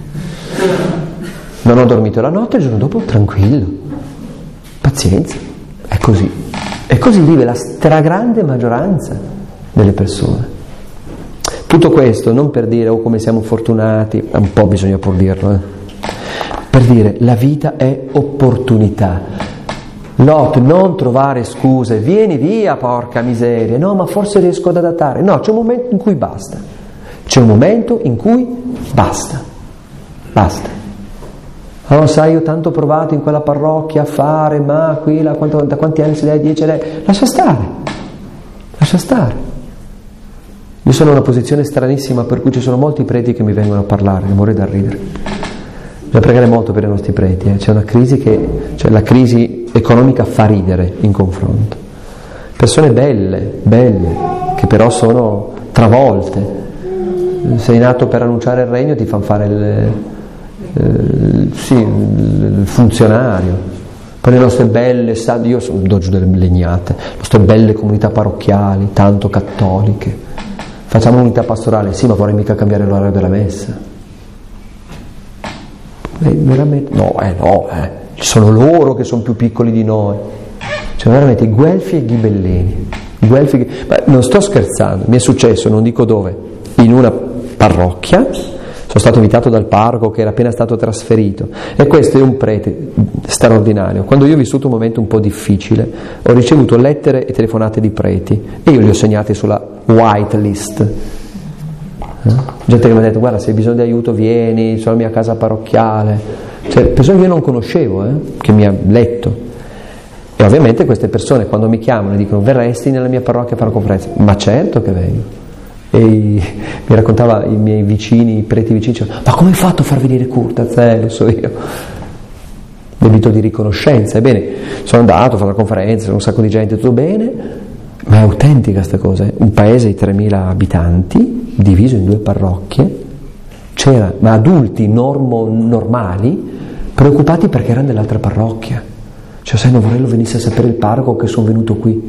Speaker 1: Non ho dormito la notte, il giorno dopo tranquillo, pazienza, è così, e così vive la stragrande maggioranza delle persone. Tutto questo non per dire oh come siamo fortunati, un po' bisogna pur dirlo, eh? Per dire la vita è opportunità. Lot, non trovare scuse, vieni via porca miseria, no ma forse riesco ad adattare, no, c'è un momento in cui basta, c'è un momento in cui basta, basta. Oh sai, io tanto ho provato in quella parrocchia a fare, ma qui la, quanto, da quanti anni si dai? Dieci anni? Lascia stare, lascia stare. Io sono in una posizione stranissima per cui ci sono molti preti che mi vengono a parlare, morire da ridere. Bisogna pregare molto per i nostri preti, eh. C'è una crisi che, cioè la crisi economica fa ridere in confronto. Persone belle, belle, che però sono travolte. Sei nato per annunciare il regno, ti fanno fare il, il, sì, il funzionario. Poi le nostre belle, io do giù delle legnate, le nostre belle comunità parrocchiali, tanto cattoliche. Facciamo unità pastorale, sì, ma vorrei mica cambiare l'orario della messa. Eh, veramente, no, eh no, eh. Ci sono loro che sono più piccoli di noi. Cioè veramente i guelfi e i ghibellini. I guelfi, ma non sto scherzando, mi è successo, non dico dove, in una parrocchia, sono stato invitato dal parroco che era appena stato trasferito e questo è un prete straordinario. Quando io ho vissuto un momento un po' difficile, ho ricevuto lettere e telefonate di preti e io li ho segnati sulla white list. Eh? Gente che mi ha detto guarda se hai bisogno di aiuto vieni, sono alla mia casa parrocchiale, cioè persone che io non conoscevo, eh? Che mi ha letto. E ovviamente queste persone quando mi chiamano e dicono verresti nella mia parrocchia a fare una conferenza, ma certo che vengo. E mi raccontava i miei vicini, i preti vicini, dicevano, ma come hai fatto a far venire Curtaz? Eh, lo so io. Debito di riconoscenza. Ebbene, sono andato, ho fatto la conferenza, un sacco di gente, tutto bene, ma è autentica sta cosa. Eh? Un paese di tremila abitanti, diviso in due parrocchie, c'era, ma adulti normo, normali, preoccupati perché erano nell'altra parrocchia. Cioè, sai, non vorrei lo venisse a sapere il parroco che sono venuto qui.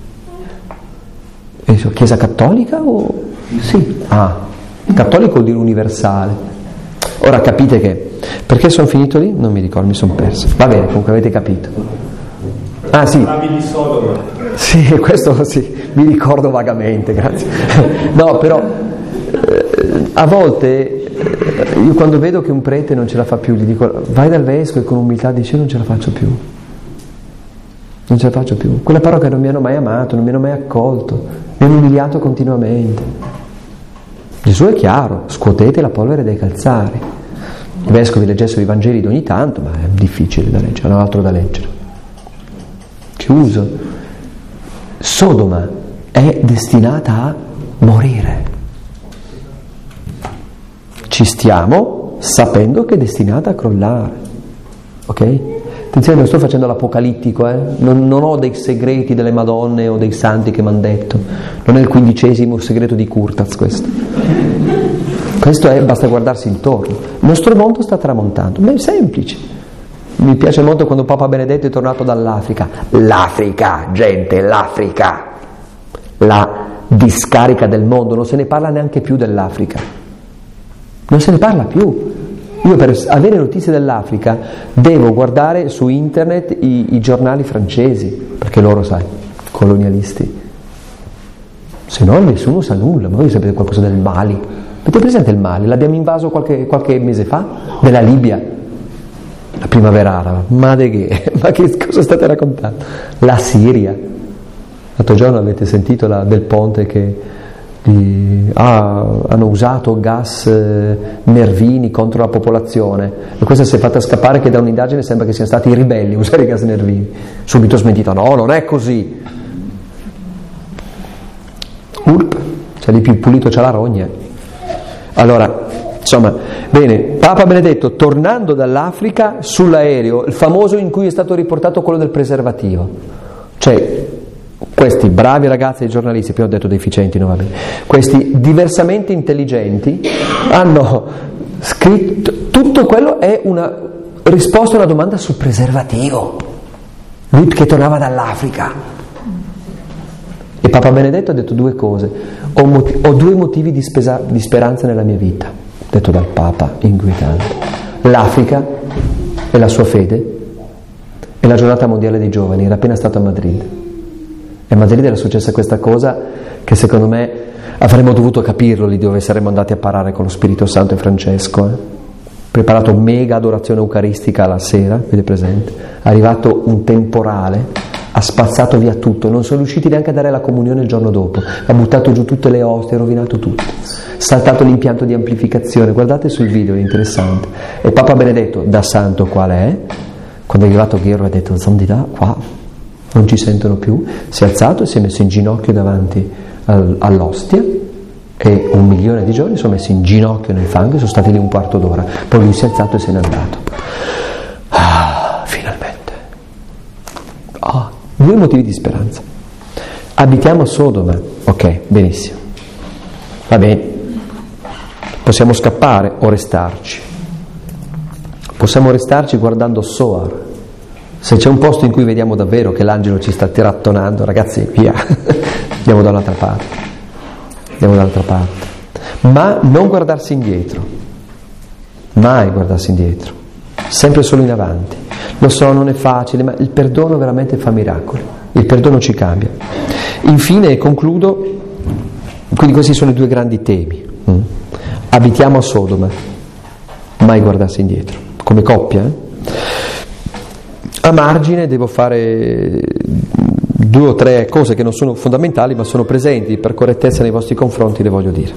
Speaker 1: E dico, Chiesa cattolica o... Sì, ah, cattolico vuol dire universale. Ora capite che, perché sono finito lì? Non mi ricordo, mi sono perso. Va bene, comunque avete capito. Ah sì.
Speaker 2: Di Sodoma.
Speaker 1: Sì, questo sì, mi ricordo vagamente, grazie. No, però eh, a volte eh, io quando vedo che un prete non ce la fa più, gli dico vai dal vescovo e con umiltà dice io non ce la faccio più. Non ce la faccio più. Quella parrocchia non mi hanno mai amato, non mi hanno mai accolto, mi hanno umiliato continuamente. Gesù è chiaro, scuotete la polvere dai calzari. i vescovi leggessero i Vangeli di ogni tanto, ma è difficile da leggere, non ho altro da leggere. Chiuso. Sodoma è destinata a morire. Ci stiamo sapendo che è destinata a crollare, ok? Attenzione, non sto facendo l'apocalittico, eh? non, non ho dei segreti delle Madonne o dei santi che mi hanno detto, non è il quindicesimo segreto di Curtaz questo. Questo è, basta guardarsi intorno. Il nostro mondo sta tramontando, ma è semplice. Mi piace molto quando Papa Benedetto è tornato dall'Africa. L'Africa, gente, l'Africa, la discarica del mondo, non se ne parla neanche più dell'Africa, non se ne parla più. Io per avere notizie dell'Africa devo guardare su internet i, i giornali francesi, perché loro, sai, colonialisti, se no nessuno sa nulla. Ma voi sapete qualcosa del Mali? Avete presente il Mali? L'abbiamo invaso qualche, qualche mese fa, della Libia, la primavera araba, ma, de che? Ma che cosa state raccontando? La Siria, l'altro giorno avete sentito la, del ponte che Di, ah, hanno usato gas eh, nervini contro la popolazione, e questa si è fatta scappare che da un'indagine sembra che siano stati i ribelli a usare i gas nervini. Subito smentita, no, non è così. Urp, c'è di più pulito, c'è la rogna. Allora, insomma, bene, Papa Benedetto, tornando dall'Africa, sull'aereo, il famoso in cui è stato riportato quello del preservativo, cioè questi bravi ragazzi dei giornalisti, prima ho detto deficienti, no, va bene, questi diversamente intelligenti hanno scritto, tutto quello è una risposta a una domanda sul preservativo, lui che tornava dall'Africa. E Papa Benedetto ha detto due cose: ho, moti- ho due motivi di, spesa- di speranza nella mia vita, detto dal Papa, inquietante: l'Africa e la sua fede, e la giornata mondiale dei giovani. Era appena stato a Madrid. E a Madrid era successa questa cosa che secondo me avremmo dovuto capirlo lì dove saremmo andati a parare con lo Spirito Santo e Francesco. Eh? Preparato mega adorazione eucaristica alla sera, vedete presente? È arrivato un temporale, ha spazzato via tutto, non sono riusciti neanche a dare la comunione il giorno dopo, ha buttato giù tutte le ostie, ha rovinato tutto, saltato l'impianto di amplificazione. Guardate sul video, è interessante. E Papa Benedetto, da santo quale è, quando è arrivato Ghero ha detto Zondida, qua non ci sentono più, si è alzato e si è messo in ginocchio davanti al, all'ostia, e un milione di giorni sono messi in ginocchio nel fango e sono stati lì un quarto d'ora. Poi lui si è alzato e se n'è andato. Ah, finalmente. Oh, due motivi di speranza. Abitiamo a Sodoma, ok, benissimo, va bene, possiamo scappare o restarci. Possiamo restarci guardando Soar. Se c'è un posto in cui vediamo davvero che l'angelo ci sta tirattonando, ragazzi, via, andiamo da un'altra parte, andiamo dall'altra parte. Ma non guardarsi indietro, mai guardarsi indietro, sempre solo in avanti. Lo so, non è facile, ma il perdono veramente fa miracoli, il perdono ci cambia. Infine, concludo, quindi questi sono i due grandi temi. Mm. Abitiamo a Sodoma, mai guardarsi indietro, come coppia, eh? A margine devo fare due o tre cose che non sono fondamentali ma sono presenti, per correttezza nei vostri confronti le voglio dire.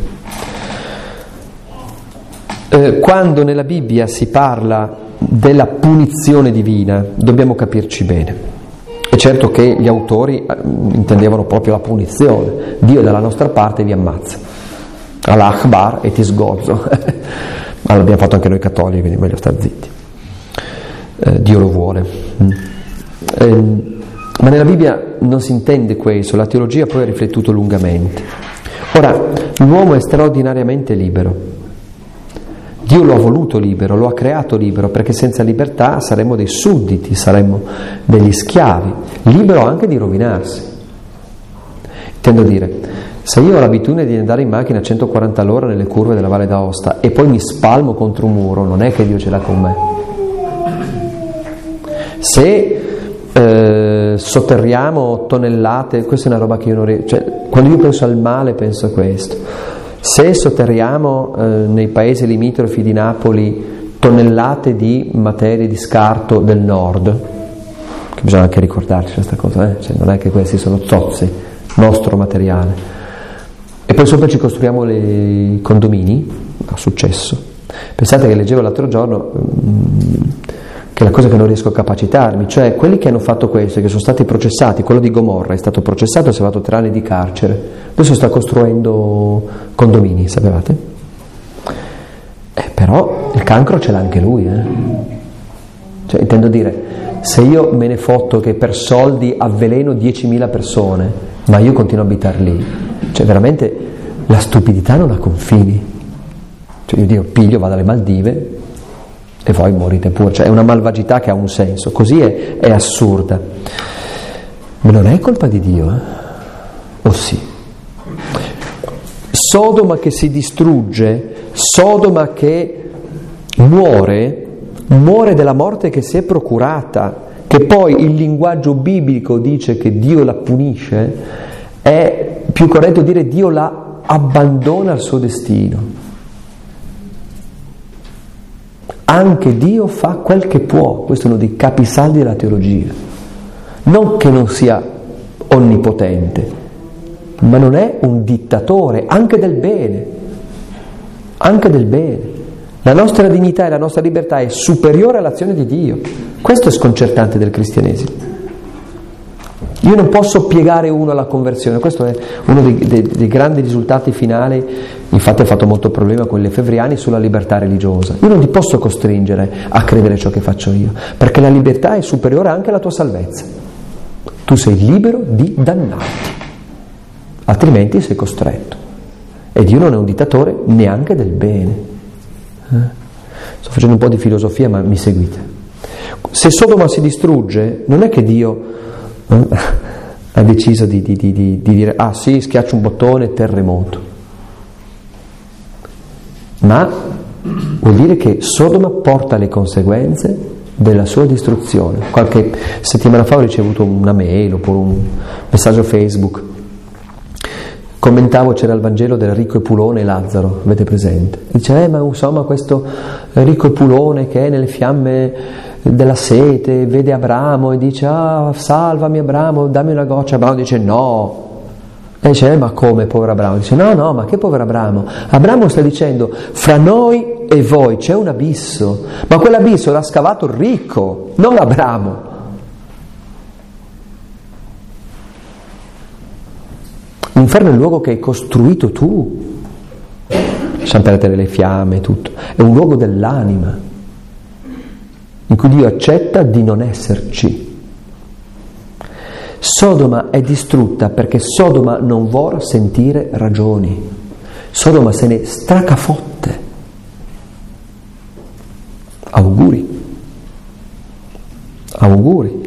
Speaker 1: Eh, quando nella Bibbia si parla della punizione divina dobbiamo capirci bene. È certo che gli autori intendevano proprio la punizione. Dio è dalla nostra parte e vi ammazza. Allah Akbar e ti sgozzo. Ma l'abbiamo fatto anche noi cattolici, quindi meglio star zitti. Eh, Dio lo vuole. Mm. Eh, ma nella Bibbia non si intende questo, la teologia poi ha riflettuto lungamente. Ora, l'uomo è straordinariamente libero. Dio lo ha voluto libero, lo ha creato libero, perché senza libertà saremmo dei sudditi, saremmo degli schiavi, libero anche di rovinarsi. Intendo dire, se io ho l'abitudine di andare in macchina a centoquaranta all'ora nelle curve della Valle d'Aosta e poi mi spalmo contro un muro, non è che Dio ce l'ha con me. Se eh, sotterriamo tonnellate, questa è una roba che io non riesco, cioè, quando io penso al male penso a questo. Se sotterriamo eh, nei paesi limitrofi di Napoli tonnellate di materie di scarto del nord, che bisogna anche ricordarci questa cosa, eh? Cioè, non è che questi sono zozzi, nostro materiale, e poi sopra ci costruiamo i condomini, ha successo. Pensate che leggevo l'altro giorno che è la cosa che non riesco a capacitarmi, cioè quelli che hanno fatto questo, che sono stati processati, quello di Gomorra è stato processato e si è fatto tre anni di carcere, adesso sta costruendo condomini, sapevate? Eh, però il cancro ce l'ha anche lui, eh? Cioè, intendo dire, se io me ne fotto che per soldi avveleno diecimila persone, ma io continuo a abitare lì, cioè veramente la stupidità non ha confini. Cioè io dico, piglio, vado alle Maldive e voi morite pure, cioè è una malvagità che ha un senso, così è, è assurda. Ma non è colpa di Dio, eh? O sì? Sodoma che si distrugge, Sodoma che muore, muore della morte che si è procurata, che poi il linguaggio biblico dice che Dio la punisce, è più corretto dire Dio la abbandona al suo destino. Anche Dio fa quel che può, questo è uno dei capisaldi della teologia. Non che non sia onnipotente, ma non è un dittatore, anche del bene, anche del bene. La nostra dignità e la nostra libertà è superiore all'azione di Dio. Questo è sconcertante del cristianesimo. Io non posso piegare uno alla conversione, questo è uno dei, dei, dei grandi risultati finali, infatti ha fatto molto problema con gli efevriani sulla libertà religiosa. Io non ti posso costringere a credere ciò che faccio io, perché la libertà è superiore anche alla tua salvezza. Tu sei libero di dannarti, altrimenti sei costretto. E Dio non è un dittatore neanche del bene. Eh? Sto facendo un po' di filosofia, ma mi seguite. Se Sodoma si distrugge, non è che Dio ha deciso di, di, di, di dire ah sì, schiaccio un bottone, terremoto, ma vuol dire che Sodoma porta le conseguenze della sua distruzione. Qualche settimana fa ho ricevuto una mail oppure un messaggio Facebook, commentavo, c'era il Vangelo del ricco Epulone e Lazzaro, avete presente? Dice eh ma insomma questo ricco Epulone che è nelle fiamme della sete vede Abramo e dice ah salvami Abramo, dammi una goccia. Abramo dice no, e dice eh, ma come povero Abramo? Dice no no ma che povero Abramo? Abramo sta dicendo fra noi e voi c'è un abisso, ma quell'abisso l'ha scavato il ricco, non Abramo. L'inferno è il luogo che hai costruito tu, lasciamo perdere le fiamme, tutto, è un luogo dell'anima in cui Dio accetta di non esserci. Sodoma è distrutta perché Sodoma non vuole sentire ragioni, Sodoma se ne stracafotte. Auguri, auguri.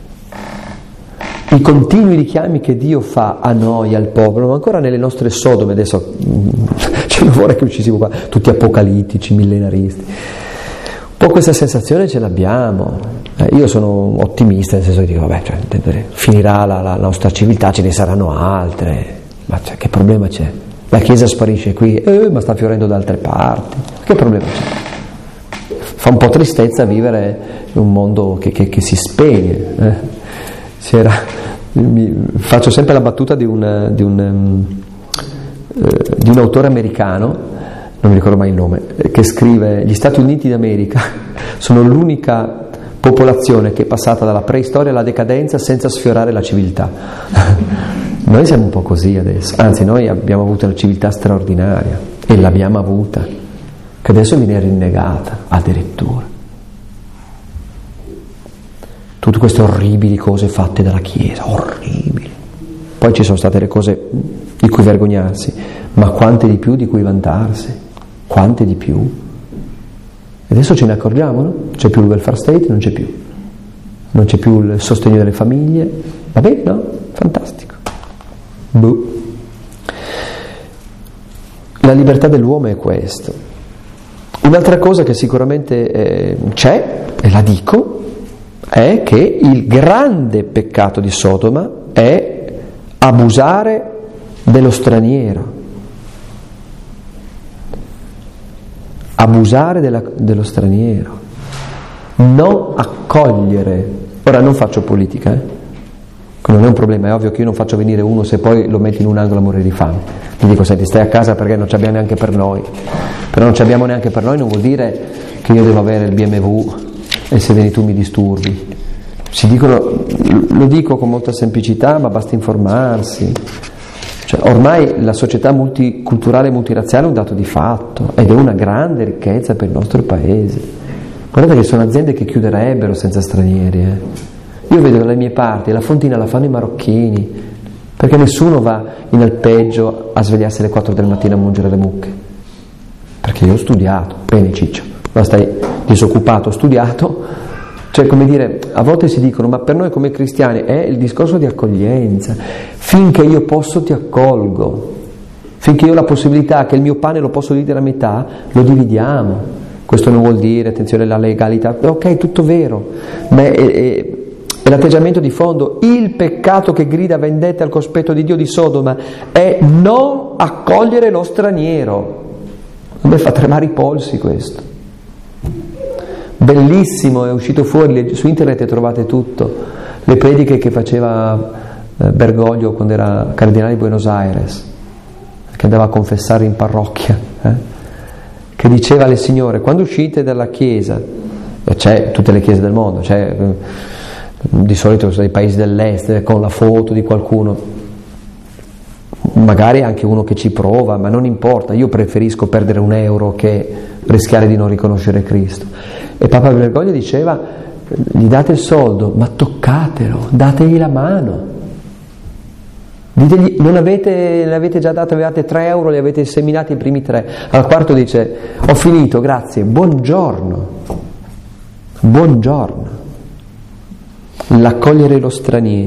Speaker 1: I continui richiami che Dio fa a noi, al popolo, ma ancora nelle nostre Sodome, adesso cioè non vorrei che uscissimo qua tutti apocalittici, millenaristi. Un po' questa sensazione ce l'abbiamo. Eh, io sono ottimista, nel senso che dico, vabbè, cioè, finirà la, la nostra civiltà, ce ne saranno altre, ma cioè, che problema c'è? La Chiesa sparisce qui, eh, ma sta fiorendo da altre parti, che problema c'è? Fa un po' tristezza vivere in un mondo che, che, che si spegne. Eh. C'era, mi, faccio sempre la battuta di un, di un, um, eh, di un autore americano, non mi ricordo mai il nome, che scrive: gli Stati Uniti d'America sono l'unica popolazione che è passata dalla preistoria alla decadenza senza sfiorare la civiltà. Noi siamo un po' così adesso, anzi noi abbiamo avuto una civiltà straordinaria e l'abbiamo avuta, che adesso viene rinnegata addirittura. Tutte queste orribili cose fatte dalla Chiesa, orribili. Poi ci sono state le cose di cui vergognarsi, ma quante di più di cui vantarsi, quante di più. E adesso ce ne accorgiamo, no? C'è più il welfare state, non c'è più. Non c'è più il sostegno delle famiglie. Va bene, no? Fantastico. Boh. La libertà dell'uomo è questo. Un'altra cosa che sicuramente eh, c'è, e la dico, è che il grande peccato di Sodoma è abusare dello straniero, abusare della, dello straniero, non accogliere. Ora non faccio politica, eh? Non è un problema, è ovvio che io non faccio venire uno se poi lo metti in un angolo a morire di fame. Ti dico, senti, stai a casa perché non ci abbiamo neanche per noi. però non ci abbiamo neanche per noi, non vuol dire che io devo avere il B M W e se vieni tu mi disturbi. Si dicono, lo dico con molta semplicità, ma basta informarsi. Cioè, ormai la società multiculturale e multirazziale è un dato di fatto ed è una grande ricchezza per il nostro paese. Guardate che sono aziende che chiuderebbero senza stranieri. Eh. Io vedo dalle mie parti la fontina la fanno i marocchini, perché nessuno va in alpeggio a svegliarsi alle quattro del mattino a mungere le mucche. Perché io ho studiato, bene Ciccio, ma stai disoccupato, ho studiato. Cioè, come dire, a volte si dicono, ma per noi come cristiani è il discorso di accoglienza. Finché io posso ti accolgo, finché io ho la possibilità che il mio pane lo posso dividere a metà, lo dividiamo. Questo non vuol dire, attenzione, la legalità, ok, tutto vero, ma è, è, è l'atteggiamento di fondo. Il peccato che grida vendetta al cospetto di Dio di Sodoma è non accogliere lo straniero. A me fa tremare i polsi questo. Bellissimo, è uscito fuori, su internet trovate tutto, le prediche che faceva eh, Bergoglio quando era cardinale di Buenos Aires, che andava a confessare in parrocchia, eh, che diceva alle signore, quando uscite dalla chiesa, e c'è tutte le chiese del mondo, c'è, eh, di solito sono dei paesi dell'est, eh, con la foto di qualcuno, magari anche uno che ci prova, ma non importa, io preferisco perdere un euro che rischiare di non riconoscere Cristo. E Papa Bergoglio diceva, gli date il soldo, ma toccatelo, dategli la mano. Ditegli, non avete, ne avete già dato, avevate tre euro, li avete seminati i primi tre. Al quarto dice, ho finito, grazie, buongiorno. Buongiorno. L'accogliere lo straniero.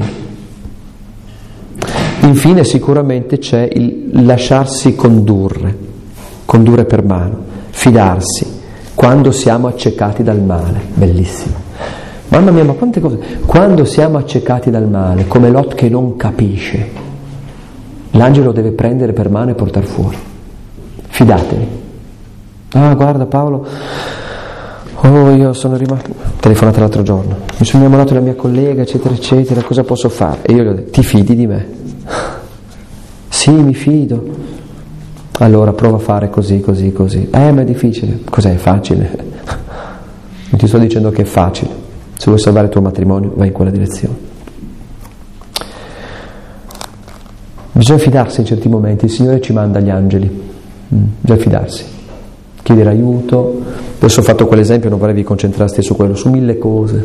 Speaker 1: Infine sicuramente c'è il lasciarsi condurre, condurre per mano, fidarsi. Quando siamo accecati dal male, bellissimo. Mamma mia, ma quante cose. Quando siamo accecati dal male, come Lot che non capisce, l'angelo deve prendere per mano e portare fuori. Fidatevi. Ah, guarda Paolo, oh, io sono rimasto, telefonata l'altro giorno, mi sono innamorato della mia collega, eccetera, eccetera, cosa posso fare? E io gli ho detto, ti fidi di me? Sì, mi fido. Allora prova a fare così, così, così. Eh, ma è difficile. Cos'è? È facile. Non ti sto dicendo che è facile. Se vuoi salvare il tuo matrimonio, vai in quella direzione. Bisogna fidarsi in certi momenti. Il Signore ci manda gli angeli. Bisogna fidarsi. Chiedere aiuto. Adesso ho fatto quell'esempio, non vorrei vi concentraste su quello. Su mille cose.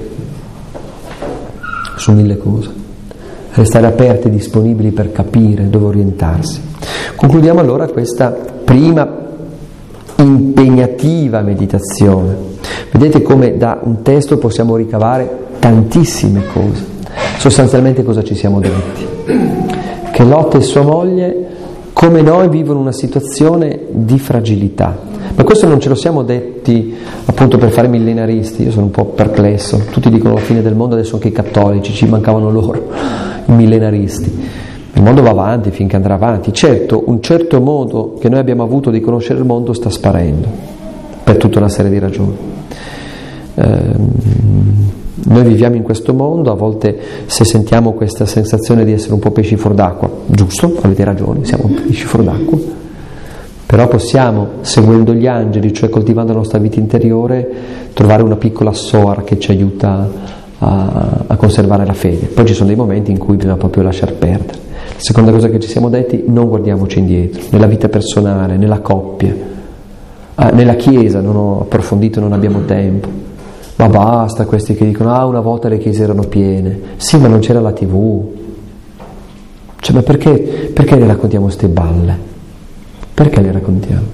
Speaker 1: Su mille cose. Restare aperti e disponibili per capire dove orientarsi. Concludiamo allora questa prima impegnativa meditazione. Vedete come da un testo possiamo ricavare tantissime cose. Sostanzialmente cosa ci siamo detti? Che Lot e sua moglie, come noi, vivono una situazione di fragilità. Ma questo non ce lo siamo detti appunto per fare millenaristi, io sono un po' perplesso. Tutti dicono la fine del mondo, adesso anche i cattolici, ci mancavano loro, i millenaristi. Il mondo va avanti finché andrà avanti. Certo, un certo modo che noi abbiamo avuto di conoscere il mondo sta sparendo, per tutta una serie di ragioni. Ehm, noi viviamo in questo mondo, a volte se sentiamo questa sensazione di essere un po' pesci fuor d'acqua, giusto, avete ragione, siamo pesci fuor d'acqua, però possiamo, seguendo gli angeli, cioè coltivando la nostra vita interiore, trovare una piccola soar che ci aiuta a, a conservare la fede. Poi ci sono dei momenti in cui bisogna proprio lasciar perdere. La seconda cosa che ci siamo detti, non guardiamoci indietro, nella vita personale, nella coppia, ah, nella chiesa, non ho approfondito, non abbiamo tempo, ma basta questi che dicono, ah, una volta le chiese erano piene, sì, ma non c'era la tivù, cioè, ma perché, perché le raccontiamo ste balle? Perché le raccontiamo?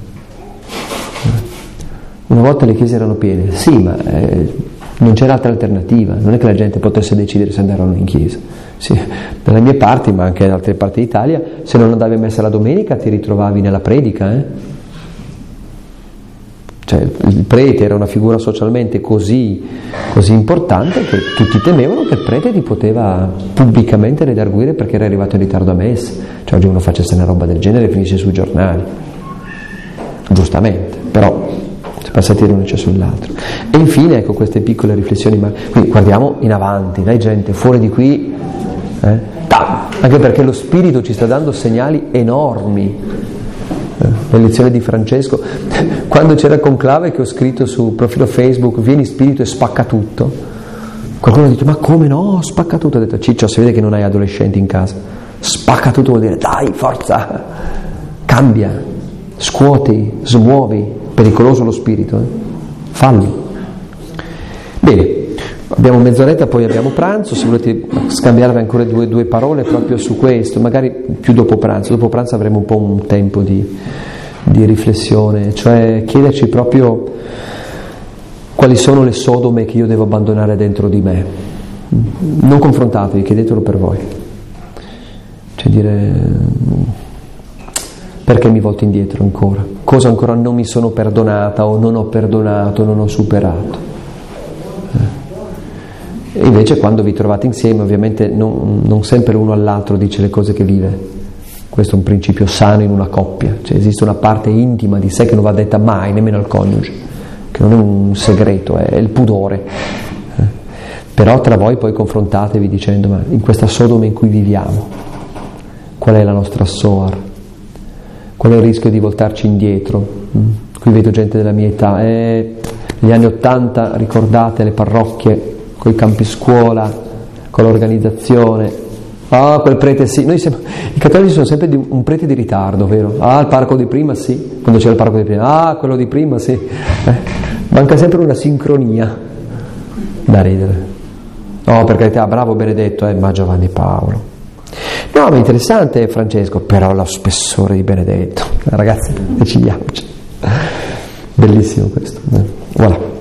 Speaker 1: Una volta le chiese erano piene, sì, ma eh, non c'era altra alternativa, non è che la gente potesse decidere se andare o no in chiesa. Sì, dalle mie parti, ma anche da altre parti d'Italia, se non andavi a messa la domenica ti ritrovavi nella predica, eh? Cioè il prete era una figura socialmente così, così importante che tutti temevano che il prete ti poteva pubblicamente redarguire perché era arrivato in ritardo a messa. Cioè oggi uno facesse una roba del genere e finisce sui giornali, giustamente, però si passati l'uno c'è sull'altro. E infine ecco queste piccole riflessioni, ma quindi guardiamo in avanti, dai gente, fuori di qui, eh? Anche perché lo spirito ci sta dando segnali enormi. Eh? le lezioni di Francesco, quando c'era il conclave che ho scritto sul profilo Facebook, vieni spirito e spacca tutto, qualcuno ha detto, ma come no, spacca tutto, ho detto, Ciccio, si vede che non hai adolescenti in casa, spacca tutto vuol dire, dai, forza, cambia, scuoti, smuovi, pericoloso lo spirito, eh? Fallo. Bene, abbiamo mezz'oretta, poi abbiamo pranzo, se volete scambiarvi ancora due, due parole proprio su questo, magari più dopo pranzo, dopo pranzo avremo un po' un tempo di, di riflessione, cioè chiederci proprio quali sono le sodome che io devo abbandonare dentro di me. Non confrontatevi, chiedetelo per voi, cioè dire perché mi volto indietro ancora, cosa ancora non mi sono perdonata o non ho perdonato, non ho superato. E invece quando vi trovate insieme, ovviamente non, non sempre l'uno all'altro dice le cose che vive, questo è un principio sano in una coppia, cioè esiste una parte intima di sé che non va detta mai, nemmeno al coniuge, che non è un segreto, è il pudore, eh. Però tra voi poi confrontatevi dicendo, ma in questa Sodoma in cui viviamo, qual è la nostra Soar? Qual è il rischio di voltarci indietro? Qui vedo gente della mia età, eh, negli anni ottanta, ricordate le parrocchie con i campi scuola, con l'organizzazione, ah quel prete sì, noi siamo, i cattolici sono sempre di un prete di ritardo, vero? Ah il parroco di prima sì, quando c'era il parroco di prima, ah quello di prima sì, eh, manca sempre una sincronia da ridere, no per carità, bravo Benedetto, eh, ma Giovanni Paolo, no ma interessante Francesco, però lo spessore di Benedetto, ragazzi decidiamoci, bellissimo questo, eh. Voilà.